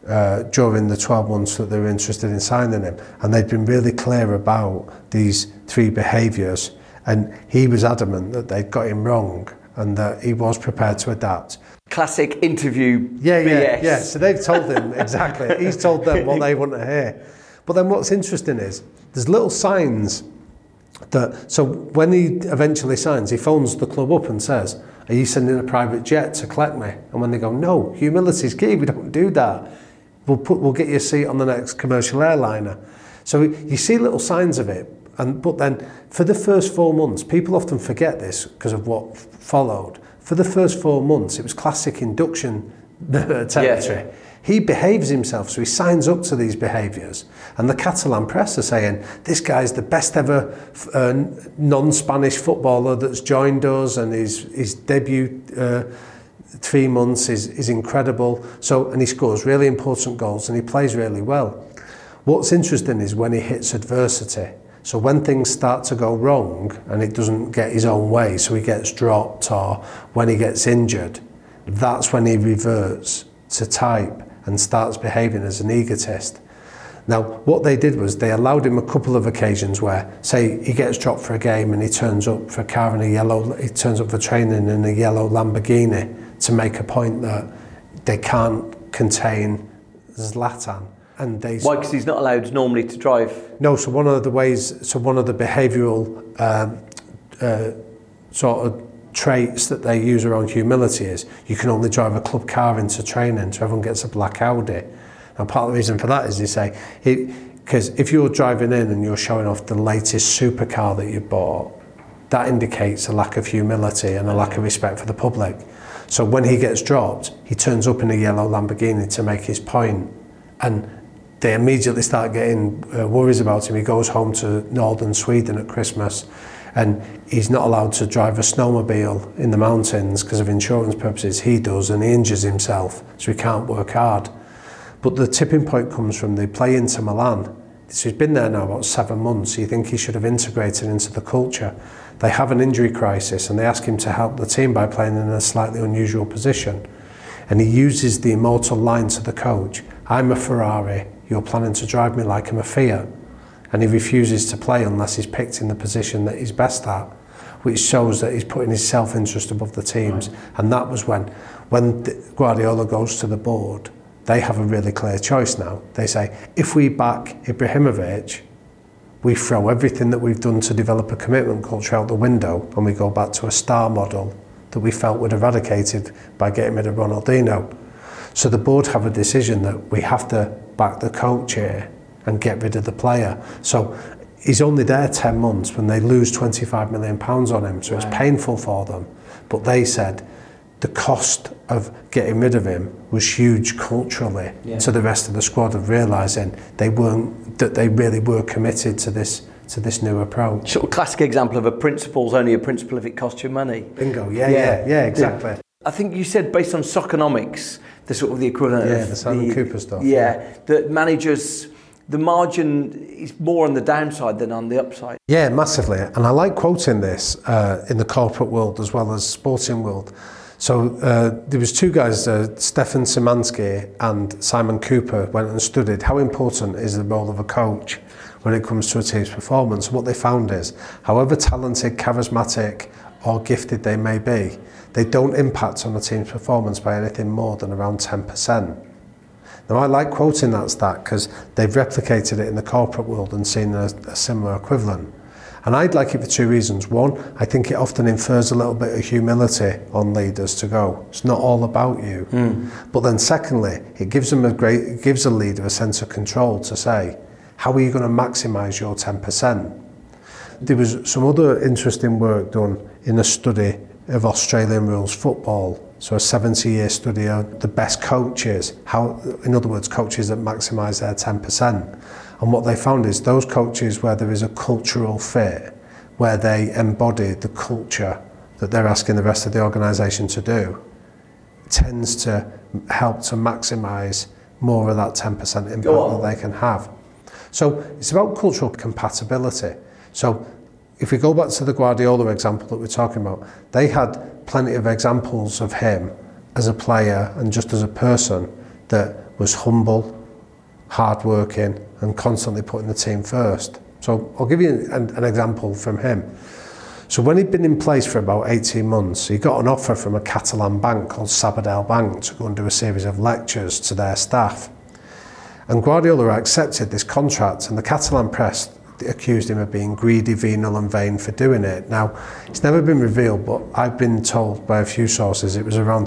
during the 12 months that they were interested in signing him, and they'd been really clear about these 3 behaviours, and he was adamant that they'd got him wrong and that he was prepared to adapt. Classic interview BS. Yeah. So they've told him exactly. He's told them what they want to hear. But then what's interesting is there's little signs that, so when he eventually signs, he phones the club up and says, "Are you sending a private jet to collect me?" And when they go, "No, humility is key, we don't do that. We'll get you a seat on the next commercial airliner." So you see little signs of it. But then for the first 4 months, people often forget this because of what followed. For the first 4 months, it was classic induction territory. Yeah. He behaves himself, so he signs up to these behaviours. And the Catalan press are saying, this guy's the best ever non-Spanish footballer that's joined us, and his debut 3 months is incredible. And he scores really important goals and he plays really well. What's interesting is when he hits adversity. So when things start to go wrong and it doesn't get his own way, so he gets dropped or when he gets injured, that's when he reverts to type and starts behaving as an egotist. Now, what they did was they allowed him a couple of occasions where, say, he gets dropped for a game and he turns up for training in a yellow Lamborghini to make a point that they can't contain Zlatan. Why? Because he's not allowed normally to drive? No, so one of the behavioural sort of traits that they use around humility is you can only drive a club car into training, so everyone gets a black Audi. Now, part of the reason for that is they say, because if you're driving in and you're showing off the latest supercar that you bought, that indicates a lack of humility and a lack of respect for the public. So when he gets dropped, he turns up in a yellow Lamborghini to make his point, and they immediately start getting worries about him. He goes home to northern Sweden at Christmas and he's not allowed to drive a snowmobile in the mountains because of insurance purposes. He does, and he injures himself, so he can't work hard. But the tipping point comes from they play Inter Milan. So he's been there now about 7 months. You think he should have integrated into the culture. They have an injury crisis and they ask him to help the team by playing in a slightly unusual position. And he uses the immortal line to the coach, "I'm a Ferrari, you're planning to drive me like I'm a Fiat." And he refuses to play unless he's picked in the position that he's best at, which shows that he's putting his self-interest above the team's. Right. And that was when Guardiola goes to the board, they have a really clear choice now. They say, if we back Ibrahimovic, we throw everything that we've done to develop a commitment culture out the window and we go back to a star model that we felt would eradicated by getting rid of Ronaldinho. So the board have a decision that we have to back the coach here and get rid of the player. So he's only there 10 months when they lose £25 million on him, so It's painful for them. But they said the cost of getting rid of him was huge culturally to the rest of the squad, of realising they really were committed to this new approach. Sort of classic example of a principle's only a principle if it costs you money. Bingo, yeah, exactly. Yeah. I think you said based on Soconomics, the sort of the equivalent of the Simon Cooper stuff. That managers, the margin is more on the downside than on the upside. Yeah, massively. And I like quoting this in the corporate world as well as sporting world. So there was 2 guys, Stefan Szymanski and Simon Cooper, went and studied how important is the role of a coach when it comes to a team's performance. What they found is, however talented, charismatic or gifted they may be, they don't impact on a team's performance by anything more than around 10%. Now, I like quoting that stat because they've replicated it in the corporate world and seen a similar equivalent. And I'd like it for 2 reasons. One, I think it often infers a little bit of humility on leaders to go, it's not all about you. But then secondly, it gives a leader a sense of control to say, how are you going to maximise your 10%? There was some other interesting work done in a study of Australian rules football. So a 70-year study of the best coaches, in other words, coaches that maximise their 10%. And what they found is those coaches where there is a cultural fit, where they embody the culture that they're asking the rest of the organisation to do, tends to help to maximise more of that 10% impact that they can have. So it's about cultural compatibility. So if we go back to the Guardiola example that we're talking about, they had plenty of examples of him as a player and just as a person that was humble, hardworking, and constantly putting the team first. So I'll give you an example from him. So when he'd been in place for about 18 months, he got an offer from a Catalan bank called Sabadell Bank to go and do a series of lectures to their staff. And Guardiola accepted this contract, and the Catalan press accused him of being greedy, venal and vain for doing it. Now, it's never been revealed, but I've been told by a few sources it was around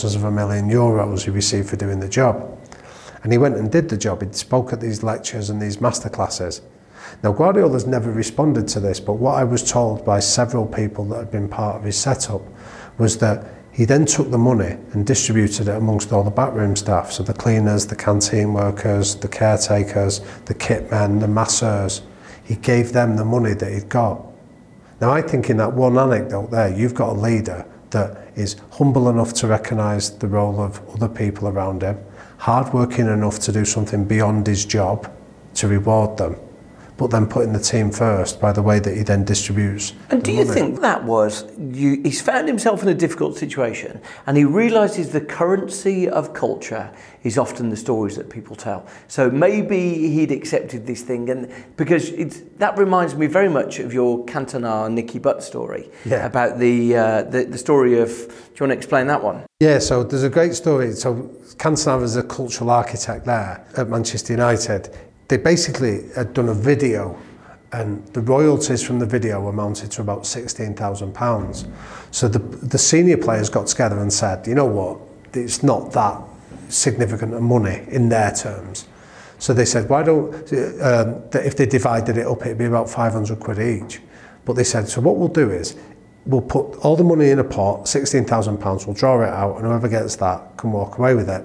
€750,000 he received for doing the job. And he went and did the job. He spoke at these lectures and these masterclasses. Now, Guardiola's never responded to this, but what I was told by several people that had been part of his setup was that he then took the money and distributed it amongst all the backroom staff, so the cleaners, the canteen workers, the caretakers, the kit men, the masseurs. He gave them the money that he'd got. Now, I think in that one anecdote there, you've got a leader that is humble enough to recognise the role of other people around him, hardworking enough to do something beyond his job to reward them, but then putting the team first by the way that he then distributes. And do you think that was, he's found himself in a difficult situation and he realises the currency of culture is often the stories that people tell. So maybe he'd accepted this thing, and because that reminds me very much of your Cantona Nicky Butt story about the story of, do you want to explain that one? Yeah, so there's a great story. So Cantona was a cultural architect there at Manchester United. They basically had done a video, and the royalties from the video amounted to about £16,000. So the senior players got together and said, you know what, it's not that significant of money in their terms. So they said, why don't, if they divided it up, it'd be about 500 quid each. But they said, so what we'll do is, we'll put all the money in a pot, £16,000, we'll draw it out, and whoever gets that can walk away with it.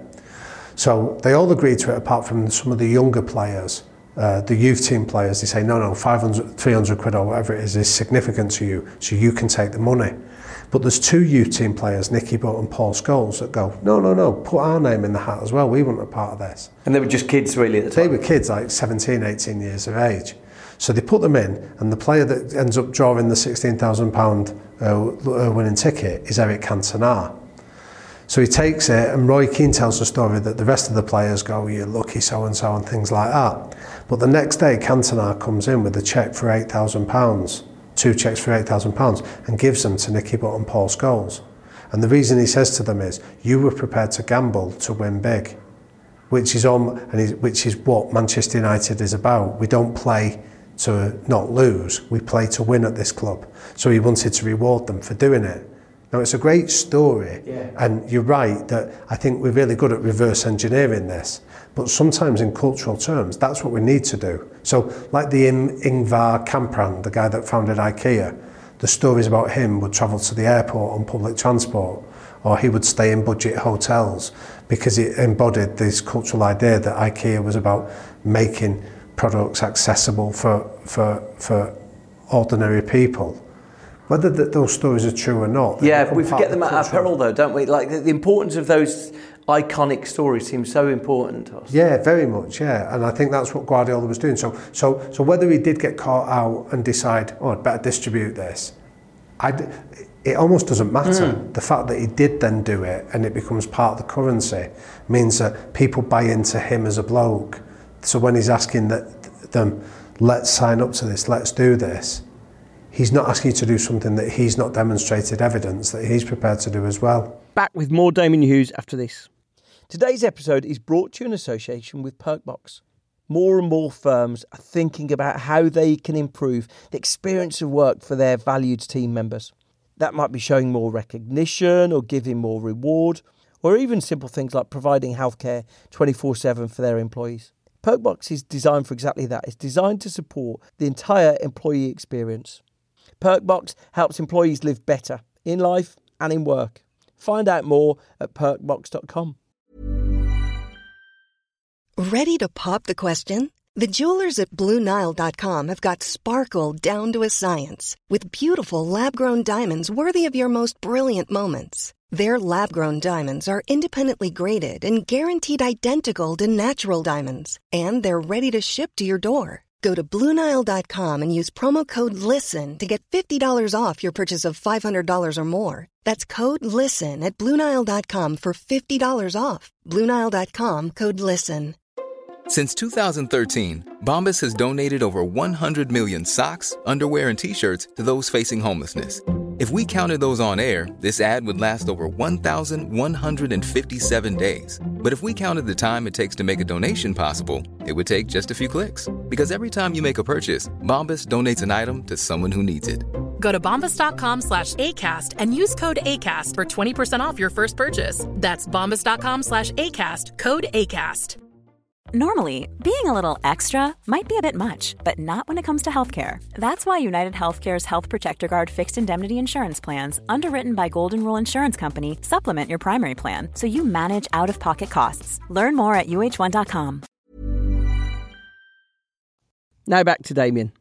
So they all agreed to it, apart from some of the younger players, the youth team players. They say, no, 500, 300 quid or whatever it is significant to you, so you can take the money. But there's two youth team players, Nicky Butt and Paul Scholes, that go, no, put our name in the hat as well, we want a part of this. And they were just kids really at the time? They were kids, like 17, 18 years of age. So they put them in, and the player that ends up drawing the £16,000 winning ticket is Eric Cantona. So he takes it, and Roy Keane tells the story that the rest of the players go, you're lucky so-and-so, and things like that. But the next day, Cantona comes in with a cheque for £8,000, 2 cheques for £8,000, and gives them to Nicky Butt and Paul Scholes. And the reason he says to them is, you were prepared to gamble to win big, which is what Manchester United is about. We don't play to not lose, we play to win at this club. So he wanted to reward them for doing it. Now, it's a great story, and you're right that I think we're really good at reverse engineering this, but sometimes in cultural terms, that's what we need to do. So, like the Ingvar Kamprad, the guy that founded IKEA, the stories about him would travel to the airport on public transport, or he would stay in budget hotels, because it embodied this cultural idea that IKEA was about making products accessible for ordinary people. Whether those stories are true or not. Yeah, but we forget them at our peril though, don't we? Like the importance of those iconic stories seems so important to us. Yeah, very much, yeah. And I think that's what Guardiola was doing. So whether he did get caught out and decide, I'd better distribute this, it almost doesn't matter. The fact that he did then do it and it becomes part of the currency means that people buy into him as a bloke. So when he's asking them, let's sign up to this, let's do this, he's not asking you to do something that he's not demonstrated evidence that he's prepared to do as well. Back with more Damien Hughes after this. Today's episode is brought to you in association with Perkbox. More and more firms are thinking about how they can improve the experience of work for their valued team members. That might be showing more recognition or giving more reward, or even simple things like providing healthcare 24/7 for their employees. Perkbox is designed for exactly that. It's designed to support the entire employee experience. Perkbox helps employees live better in life and in work. Find out more at perkbox.com. Ready to pop the question? The jewelers at BlueNile.com have got sparkle down to a science with beautiful lab-grown diamonds worthy of your most brilliant moments. Their lab-grown diamonds are independently graded and guaranteed identical to natural diamonds, and they're ready to ship to your door. Go to BlueNile.com and use promo code LISTEN to get $50 off your purchase of $500 or more. That's code LISTEN at BlueNile.com for $50 off. BlueNile.com, code LISTEN. Since 2013, Bombas has donated over 100 million socks, underwear, and T-shirts to those facing homelessness. If we counted those on air, this ad would last over 1,157 days. But if we counted the time it takes to make a donation possible, it would take just a few clicks. Because every time you make a purchase, Bombas donates an item to someone who needs it. Go to bombas.com/ACAST and use code ACAST for 20% off your first purchase. That's bombas.com/ACAST, code ACAST. Normally, being a little extra might be a bit much, but not when it comes to healthcare. That's why United Healthcare's Health Protector Guard fixed indemnity insurance plans, underwritten by Golden Rule Insurance Company, supplement your primary plan so you manage out-of-pocket costs. Learn more at UH1.com. Now back to Damien.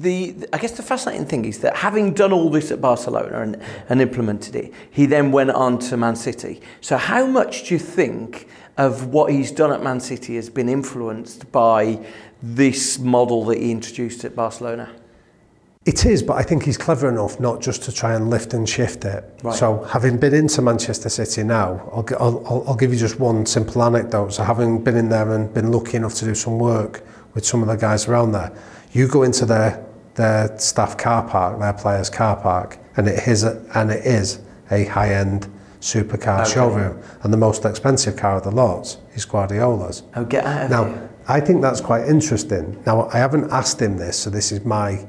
I guess the fascinating thing is that having done all this at Barcelona and implemented it, he then went on to Man City. So how much do you think of what he's done at Man City has been influenced by this model that he introduced at Barcelona? It is, but I think he's clever enough not just to try and lift and shift it. Right. So having been into Manchester City now, I'll give you just one simple anecdote. So having been in there and been lucky enough to do some work with some of the guys around there, you go into their staff car park, their players' car park, and it is a high-end supercar showroom, and the most expensive car of the lot is Guardiola's. Oh, get out of now, here. I think that's quite interesting. Now, I haven't asked him this, so this is my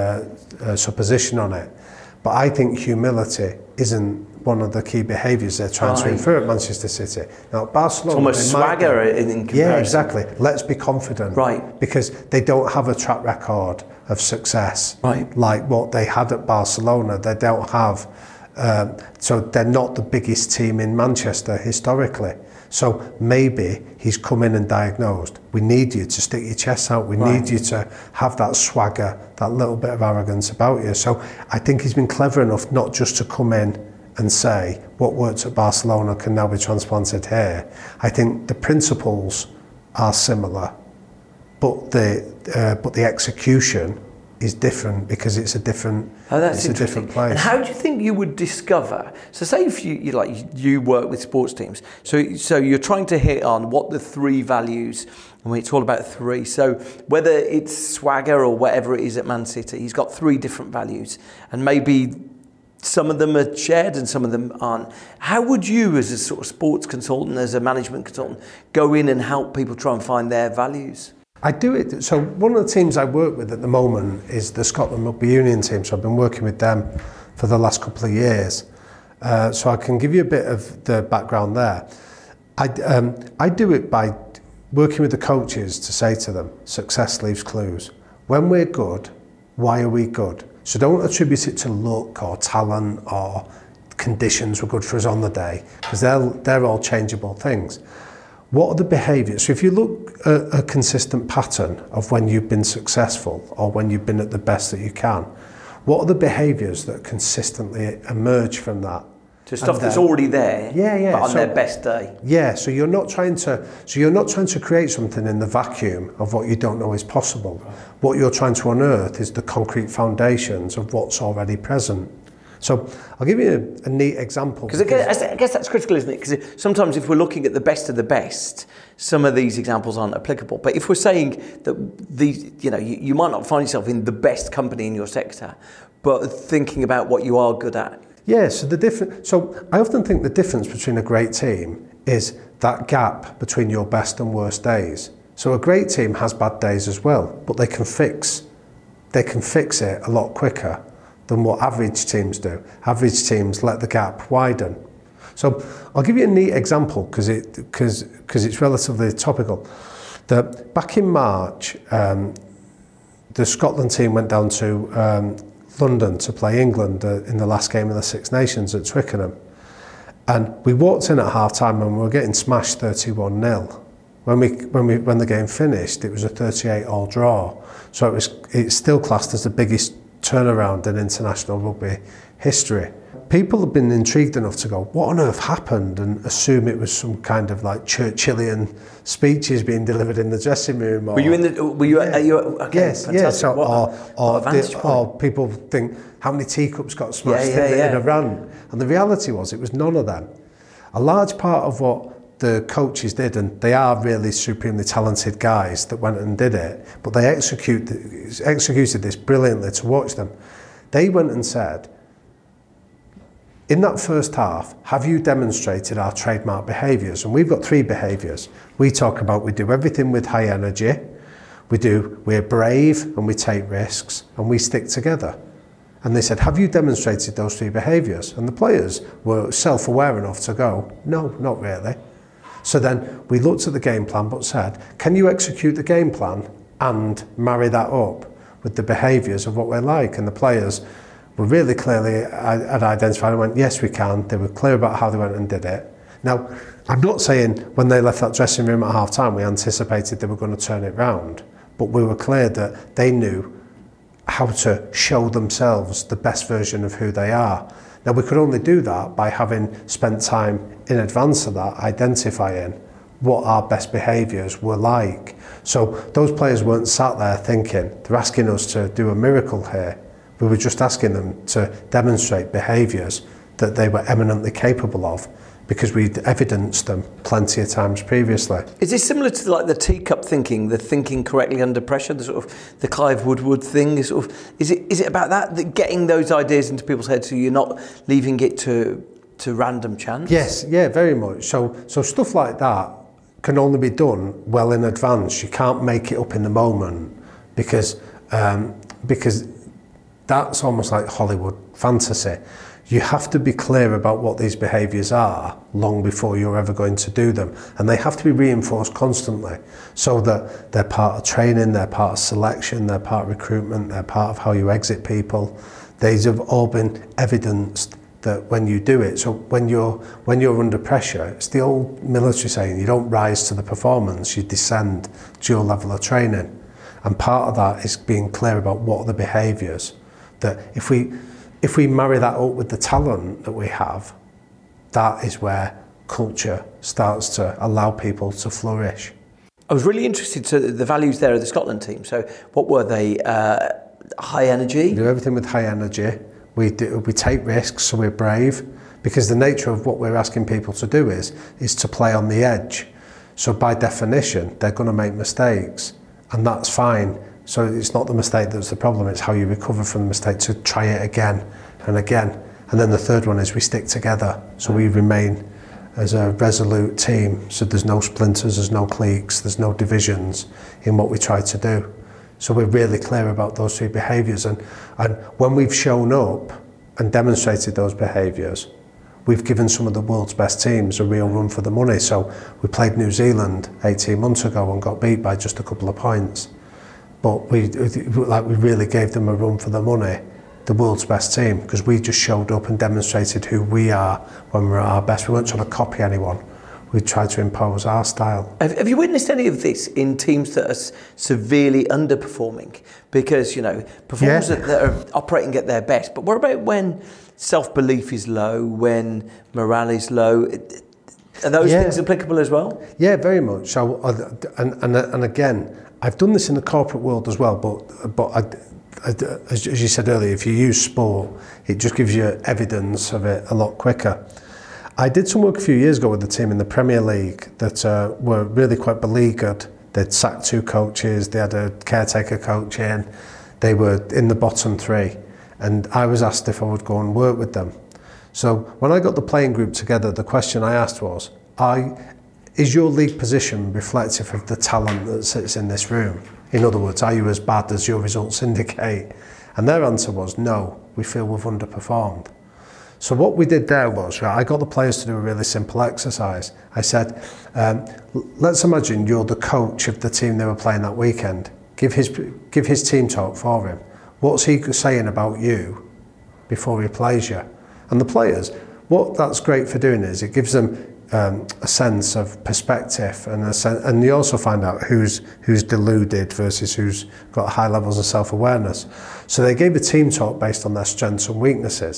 supposition on it, but I think humility isn't one of the key behaviours they're trying to infer at Manchester City. Now, Barcelona... It's almost swagger in comparison. Yeah, exactly. Let's be confident. Right. Because they don't have a track record of success like what they had at Barcelona. They don't have... so they're not the biggest team in Manchester historically. So maybe he's come in and diagnosed, we need you to stick your chest out, we need you to have that swagger, that little bit of arrogance about you. So I think he's been clever enough not just to come in and say what worked at Barcelona can now be transplanted here. I think the principles are similar, but the execution is different because it's a different it's a different place. And how do you think you would discover? So say if you work with sports teams, so you're trying to hit on what the three values. I mean, it's all about three. So whether it's swagger or whatever it is at Man City, he's got three different values, and maybe some of them are shared and some of them aren't. How would you, as a sort of sports consultant, as a management consultant, go in and help people try and find their values? I do it. So one of the teams I work with at the moment is the Scotland Rugby Union team. So I've been working with them for the last couple of years. So I can give you a bit of the background there. I do it by working with the coaches to say to them, success leaves clues. When we're good, why are we good? So don't attribute it to luck or talent or conditions were good for us on the day, because they're all changeable things. What are the behaviours? So if you look at a consistent pattern of when you've been successful or when you've been at the best that you can, what are the behaviours that consistently emerge from that? So stuff that's already there, but on their best day. Yeah, so you're not trying to create something in the vacuum of what you don't know is possible. What you're trying to unearth is the concrete foundations of what's already present. So I'll give you a neat example. Because I guess that's critical, isn't it? Because sometimes if we're looking at the best of the best, some of these examples aren't applicable. But if we're saying that you might not find yourself in the best company in your sector, but thinking about what you are good at. Yeah, so I often think the difference between a great team is that gap between your best and worst days. So a great team has bad days as well, but they can fix it a lot quicker than what average teams do. Average teams let the gap widen. So I'll give you a neat example because it's relatively topical. That back in March, the Scotland team went down to London to play England in the last game of the Six Nations at Twickenham, and we walked in at half time and we were getting smashed 31-0. When the game finished, it was a 38-all draw. So it's still classed as the biggest turnaround in international rugby history. People have been intrigued enough to go, what on earth happened, and assume it was some kind of like Churchillian speeches being delivered in the dressing room. Or, were you in the? Were you? Yeah. Okay, yes, yes. So, or people think, how many teacups got smashed in Iran? And the reality was, it was none of them. A large part of what the coaches did, and they are really supremely talented guys that went and did it, but they executed this brilliantly to watch them. They went and said, in that first half, have you demonstrated our trademark behaviours? And we've got 3 behaviours. We talk about, we do everything with high energy, we're brave and we take risks and we stick together. And they said, have you demonstrated those 3 behaviours? And the players were self-aware enough to go, no, not really. So then we looked at the game plan but said, can you execute the game plan and marry that up with the behaviours of what we're like? And the players were really clearly had identified and went, yes, we can. They were clear about how they went and did it. Now, I'm not saying when they left that dressing room at half time, we anticipated they were going to turn it round, but we were clear that they knew how to show themselves the best version of who they are. Now, we could only do that by having spent time in advance of that, identifying what our best behaviours were like. So those players weren't sat there thinking, they're asking us to do a miracle here. We were just asking them to demonstrate behaviours that they were eminently capable of, because we'd evidenced them plenty of times previously. Is this similar to like the teacup thinking, the thinking correctly under pressure, the sort of the Clive Woodward thing? Is it about that getting those ideas into people's heads so you're not leaving it to random chance? Yes, yeah, very much. So stuff like that can only be done well in advance. You can't make it up in the moment because that's almost like Hollywood fantasy. You have to be clear about what these behaviours are long before you're ever going to do them. And they have to be reinforced constantly so that they're part of training, they're part of selection, they're part of recruitment, they're part of how you exit people. These have all been evidenced that when you do it, so when you're under pressure, it's the old military saying, you don't rise to the performance, you descend to your level of training. And part of that is being clear about what are the behaviours. That if we marry that up with the talent that we have, that is where culture starts to allow people to flourish. I was really interested to the values there of the Scotland team. So what were they? High energy? We do everything with high energy. We take risks, so we're brave, because the nature of what we're asking people to do is to play on the edge. So by definition, they're going to make mistakes, and that's fine. So it's not the mistake that's the problem, it's how you recover from the mistake to try it again and again. And then the third one is we stick together. So we remain as a resolute team. So there's no splinters, there's no cliques, there's no divisions in what we try to do. So we're really clear about those 3 behaviours. And when we've shown up and demonstrated those behaviours, we've given some of the world's best teams a real run for the money. So we played New Zealand 18 months ago and got beat by just a couple of points. But we really gave them a run for the money, the world's best team, because we just showed up and demonstrated who we are when we're at our best. We weren't trying to copy anyone. We tried to impose our style. Have you witnessed any of this in teams that are severely underperforming? Because, performers that are operating at their best, but what about when self-belief is low, when morale is low? Are those things applicable as well? Yeah, very much. So, and again, I've done this in the corporate world as well, but as you said earlier, if you use sport, it just gives you evidence of it a lot quicker. I did some work a few years ago with the team in the Premier League that were really quite beleaguered. They'd sacked 2 coaches, they had a caretaker coach in, they were in the bottom 3, and I was asked if I would go and work with them. So when I got the playing group together, the question I asked was, is your league position reflective of the talent that sits in this room? In other words, are you as bad as your results indicate? And their answer was, no, we feel we've underperformed. So what we did there was, I got the players to do a really simple exercise. I said, let's imagine you're the coach of the team they were playing that weekend. Give his team talk for him. What's he saying about you before he plays you? And the players, what that's great for doing is it gives them a sense of perspective, and you also find out who's deluded versus who's got high levels of self-awareness. So they gave a team talk based on their strengths and weaknesses.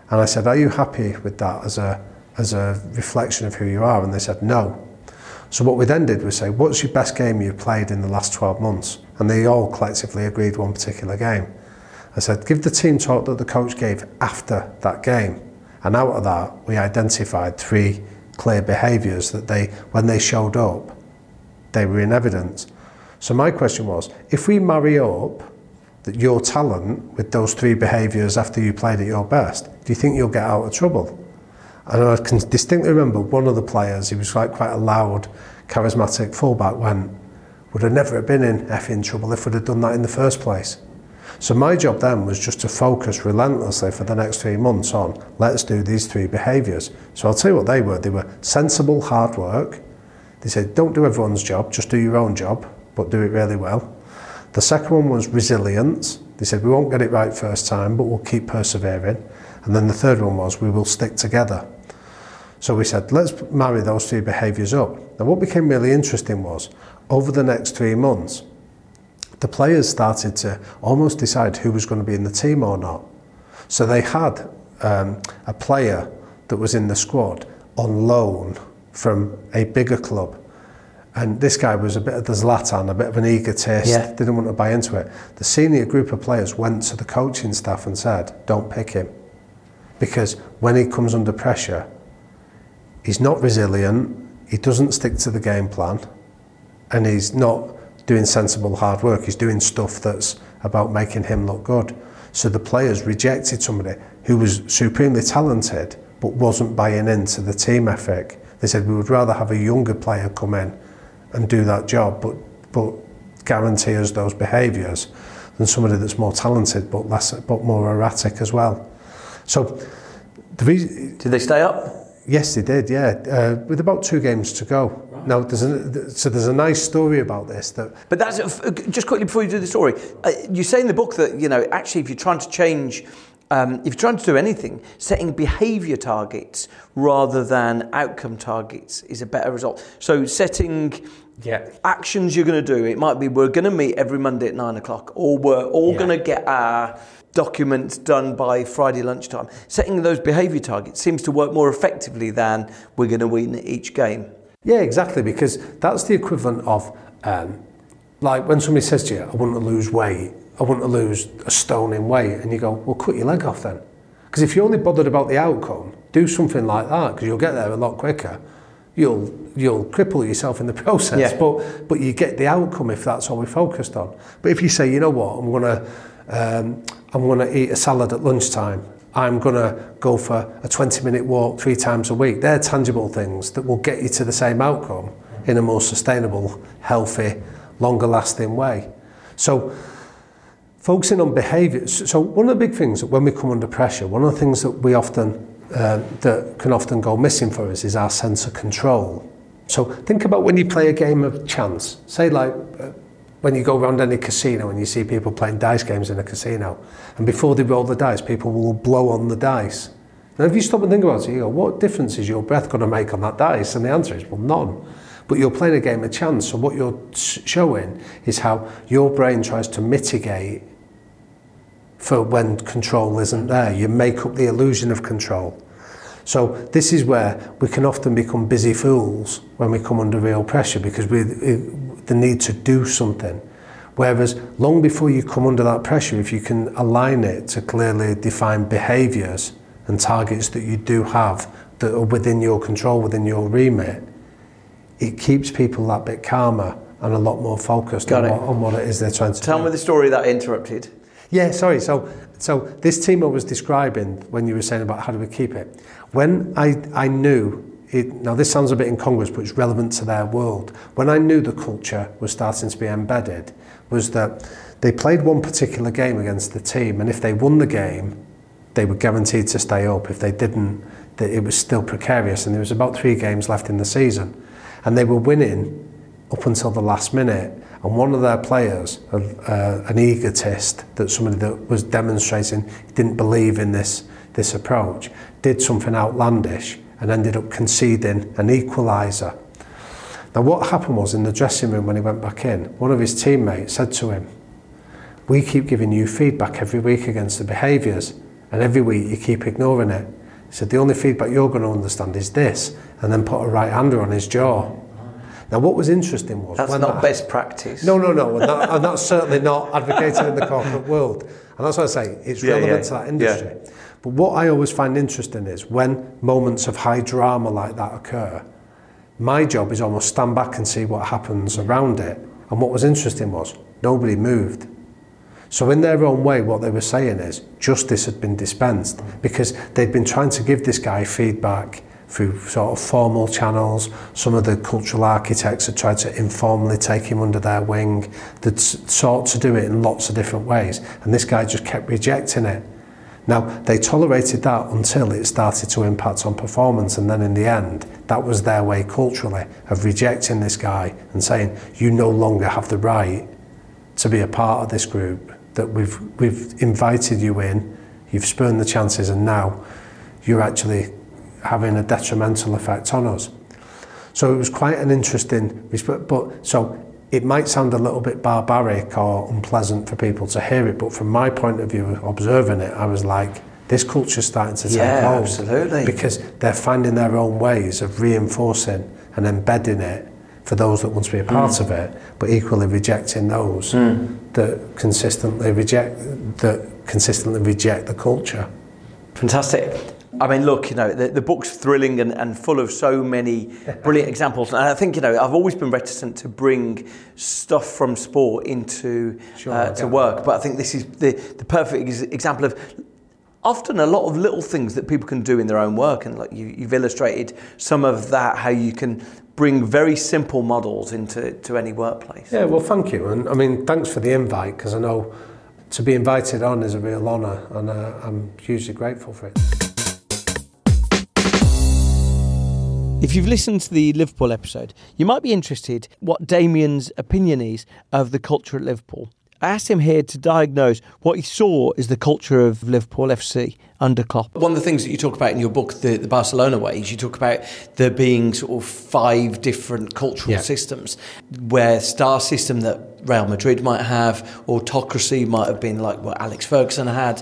And I said, are you happy with that as a reflection of who you are? And they said, no. So what we then did was say, what's your best game you've played in the last 12 months? And they all collectively agreed one particular game. I said, give the team talk that the coach gave after that game. And out of that, we identified 3 clear behaviours that when they showed up, they were in evidence. So my question was, if we marry up that your talent with those 3 behaviours after you played at your best, do you think you'll get out of trouble? And I can distinctly remember one of the players, he was like quite a loud, charismatic fullback, would have never been in effing trouble if we'd have done that in the first place. So my job then was just to focus relentlessly for the next 3 months on, let's do these 3 behaviours. So I'll tell you what they were. They were sensible hard work. They said, don't do everyone's job, just do your own job, but do it really well. The second one was resilience. They said, we won't get it right first time, but we'll keep persevering. And then the third one was, we will stick together. So we said, let's marry those 3 behaviours up. Now what became really interesting was, over the next 3 months, the players started to almost decide who was going to be in the team or not. So they had a player that was in the squad on loan from a bigger club. And this guy was a bit of the Zlatan, a bit of an egotist, didn't want to buy into it. The senior group of players went to the coaching staff and said, don't pick him. Because when he comes under pressure, he's not resilient, he doesn't stick to the game plan, and he's not doing sensible hard work. He's doing stuff that's about making him look good. So the players rejected somebody who was supremely talented but wasn't buying into the team ethic. They said, we would rather have a younger player come in and do that job but guarantee us those behaviours than somebody that's more talented but more erratic as well. So did they stay up? Yes, they did, yeah. With about 2 games to go. Right. Now, there's a nice story about this. But that's just quickly before you do the story. You say in the book that actually, if you're trying to change, if you're trying to do anything, setting behaviour targets rather than outcome targets is a better result. So setting actions you're going to do. It might be we're going to meet every Monday at 9 o'clock, or we're all going to get our documents done by Friday lunchtime. Setting those behaviour targets seems to work more effectively than we're going to win each game. Yeah, exactly, because that's the equivalent of like when somebody says to you, I want to lose weight, I want to lose a stone in weight, and you go, well, cut your leg off then. Because if you're only bothered about the outcome, do something like that, because you'll get there a lot quicker. You'll cripple yourself in the process, but you get the outcome if that's all we're focused on. But if you say, you know what, I'm going to eat a salad at lunchtime, I'm going to go for a 20-minute walk 3 times a week. They're tangible things that will get you to the same outcome in a more sustainable, healthy, longer-lasting way. So focusing on behaviour. So one of the big things that when we come under pressure, one of the things that we often that can often go missing for us is our sense of control. So think about when you play a game of chance. Say like when you go around any casino and you see people playing dice games in a casino, and before they roll the dice, people will blow on the dice. Now if you stop and think about it, you go, what difference is your breath going to make on that dice? And the answer is, well, none. But you're playing a game of chance, so what you're showing is how your brain tries to mitigate for when control isn't there. You make up the illusion of control. So this is where we can often become busy fools when we come under real pressure, because the need to do something. Whereas long before you come under that pressure, if you can align it to clearly define behaviours and targets that you do have that are within your control, within your remit, it keeps people that bit calmer and a lot more focused on what it is they're trying to do. Tell me the story that I interrupted. Yeah, sorry. So this team I was describing when you were saying about how do we keep it, when I knew it, now this sounds a bit incongruous, but it's relevant to their world. When I knew the culture was starting to be embedded, was that they played one particular game against the team, and if they won the game, they were guaranteed to stay up. If they didn't, it was still precarious, and there was about 3 games left in the season. And they were winning up until the last minute. And one of their players, an egotist, somebody that was demonstrating he didn't believe in this approach, did something outlandish and ended up conceding an equaliser. Now what happened was, in the dressing room when he went back in, one of his teammates said to him, we keep giving you feedback every week against the behaviours, and every week you keep ignoring it. He said, the only feedback you're going to understand is this, and then put a right-hander on his jaw. Now, what was interesting was... That's not best practice. No, and that's certainly not advocated in the corporate world. And that's what I say, it's relevant to that industry. Yeah. But what I always find interesting is when moments of high drama like that occur, my job is almost stand back and see what happens around it. And what was interesting was nobody moved. So in their own way, what they were saying is justice had been dispensed because they'd been trying to give this guy feedback through sort of formal channels. Some of the cultural architects had tried to informally take him under their wing. They'd sought to do it in lots of different ways. And this guy just kept rejecting it. Now, they tolerated that until it started to impact on performance, and then in the end, that was their way culturally of rejecting this guy and saying, you no longer have the right to be a part of this group, that we've invited you in, you've spurned the chances, and now you're actually having a detrimental effect on us. So it was quite an interesting, so it might sound a little bit barbaric or unpleasant for people to hear it, but from my point of view, observing it, I was like, this culture's starting to take hold. Absolutely. Because they're finding their own ways of reinforcing and embedding it for those that want to be a part of it, but equally rejecting those that consistently reject the culture. Fantastic. I mean, look, the book's thrilling and full of so many brilliant examples. And I think, I've always been reticent to bring stuff from sport into to work. But I think this is the perfect example of often a lot of little things that people can do in their own work. And like you've illustrated some of that, how you can bring very simple models into any workplace. Yeah, well, thank you. And I mean, thanks for the invite, because I know to be invited on is a real honour, and I'm hugely grateful for it. If you've listened to the Liverpool episode, you might be interested what Damien's opinion is of the culture at Liverpool. I asked him here to diagnose what he saw as the culture of Liverpool FC under Klopp. One of the things that you talk about in your book, the Barcelona way, is you talk about there being sort of 5 different cultural systems, where star system that Real Madrid might have, autocracy might have been like what Alex Ferguson had,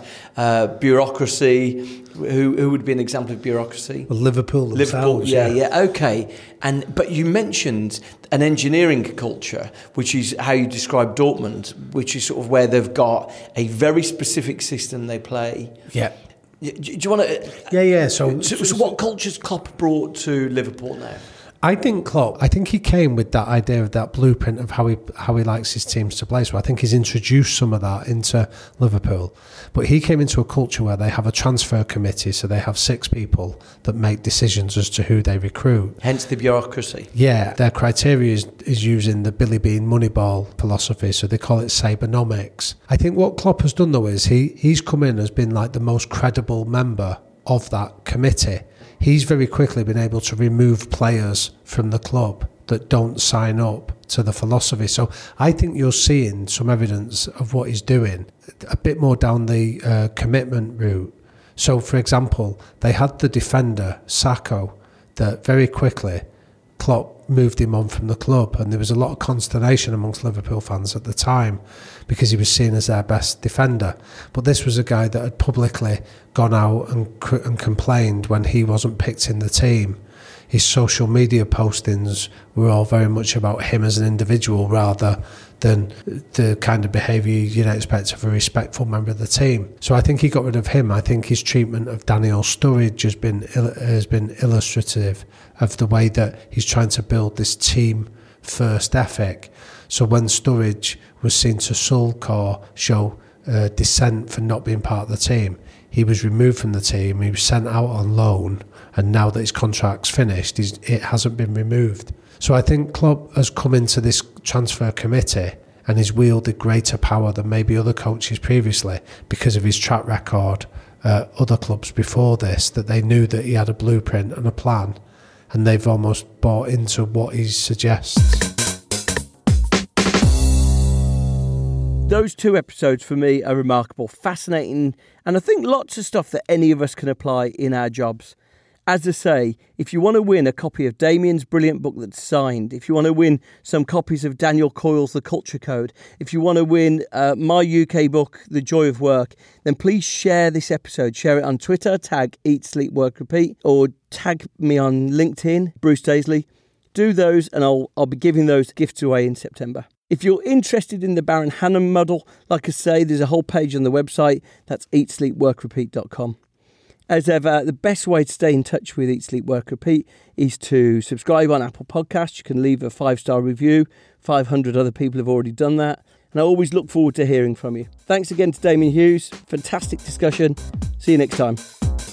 bureaucracy. Who would be an example of bureaucracy? Well, Liverpool themselves. Okay. But you mentioned an engineering culture, which is how you describe Dortmund, which is sort of where they've got a very specific system they play. Yeah. Do you want to? So what culture's Klopp brought to Liverpool now? I think he came with that idea of that blueprint of how he likes his teams to play. So I think he's introduced some of that into Liverpool. But he came into a culture where they have a transfer committee, so they have 6 people that make decisions as to who they recruit. Hence the bureaucracy. Yeah, their criteria is using the Billy Bean Moneyball philosophy, so they call it Sabernomics. I think what Klopp has done though is he's come in as been like the most credible member of that committee. He's very quickly been able to remove players from the club that don't sign up to the philosophy. So I think you're seeing some evidence of what he's doing a bit more down the commitment route. So, for example, they had the defender, Sacco, that very quickly Klopp moved him on from the club, and there was a lot of consternation amongst Liverpool fans at the time because he was seen as their best defender. But this was a guy that had publicly gone out and complained when he wasn't picked in the team. His social media postings were all very much about him as an individual rather than the kind of behaviour you'd expect of a respectful member of the team. So I think he got rid of him. I think his treatment of Daniel Sturridge has been illustrative of the way that he's trying to build this team first ethic. So when Sturridge was seen to sulk or show dissent for not being part of the team, he was removed from the team, he was sent out on loan, and now that his contract's finished, it hasn't been removed. So I think Klopp has come into this transfer committee and he's wielded greater power than maybe other coaches previously because of his track record at other clubs before this, that they knew that he had a blueprint and a plan, and they've almost bought into what he suggests. Those 2 episodes for me are remarkable, fascinating, and I think lots of stuff that any of us can apply in our jobs. As I say, if you want to win a copy of Damien's brilliant book that's signed, if you want to win some copies of Daniel Coyle's The Culture Code, if you want to win my UK book, The Joy of Work, then please share this episode. Share it on Twitter, tag Eat, Sleep, Work, Repeat, or tag me on LinkedIn, Bruce Daisley. Do those and I'll be giving those gifts away in September. If you're interested in the Baron Hannon model, like I say, there's a whole page on the website. That's eatsleepworkrepeat.com. As ever, the best way to stay in touch with Eat, Sleep, Work, Repeat is to subscribe on Apple Podcasts. You can leave a 5-star review. 500 other people have already done that. And I always look forward to hearing from you. Thanks again to Damien Hughes. Fantastic discussion. See you next time.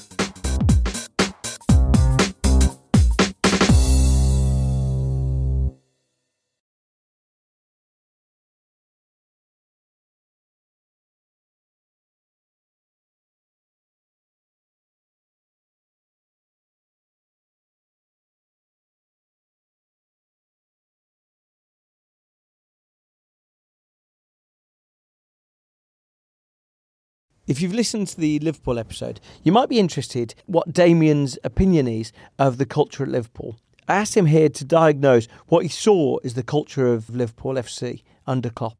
If you've listened to the Liverpool episode, you might be interested what Damien's opinion is of the culture at Liverpool. I asked him here to diagnose what he saw as the culture of Liverpool FC under Klopp.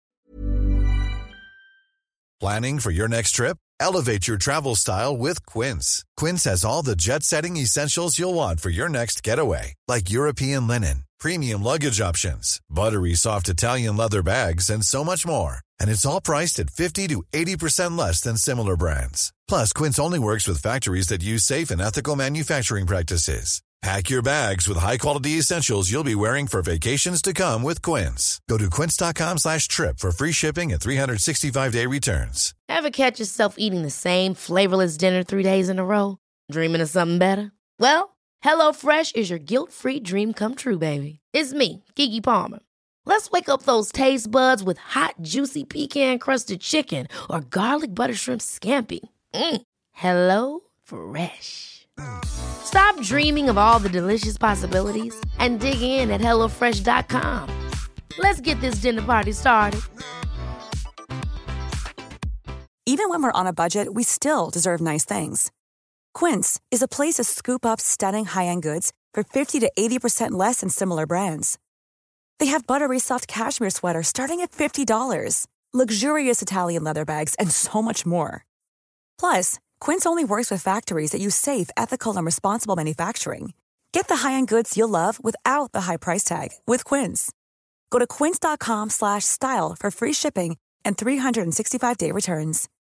Planning for your next trip? Elevate your travel style with Quince. Quince has all the jet-setting essentials you'll want for your next getaway, like European linen, premium luggage options, buttery soft Italian leather bags, and so much more. And it's all priced at 50 to 80% less than similar brands. Plus, Quince only works with factories that use safe and ethical manufacturing practices. Pack your bags with high-quality essentials you'll be wearing for vacations to come with Quince. Go to quince.com/trip for free shipping and 365-day returns. Ever catch yourself eating the same flavorless dinner 3 days in a row? Dreaming of something better? Well, HelloFresh is your guilt-free dream come true, baby. It's me, Keke Palmer. Let's wake up those taste buds with hot, juicy pecan-crusted chicken or garlic butter shrimp scampi. Hello Fresh. Stop dreaming of all the delicious possibilities and dig in at HelloFresh.com. Let's get this dinner party started. Even when we're on a budget, we still deserve nice things. Quince is a place to scoop up stunning high-end goods for 50 to 80% less than similar brands. They have buttery soft cashmere sweaters starting at $50, luxurious Italian leather bags, and so much more. Plus, Quince only works with factories that use safe, ethical, and responsible manufacturing. Get the high-end goods you'll love without the high price tag with Quince. Go to quince.com/style for free shipping and 365-day returns.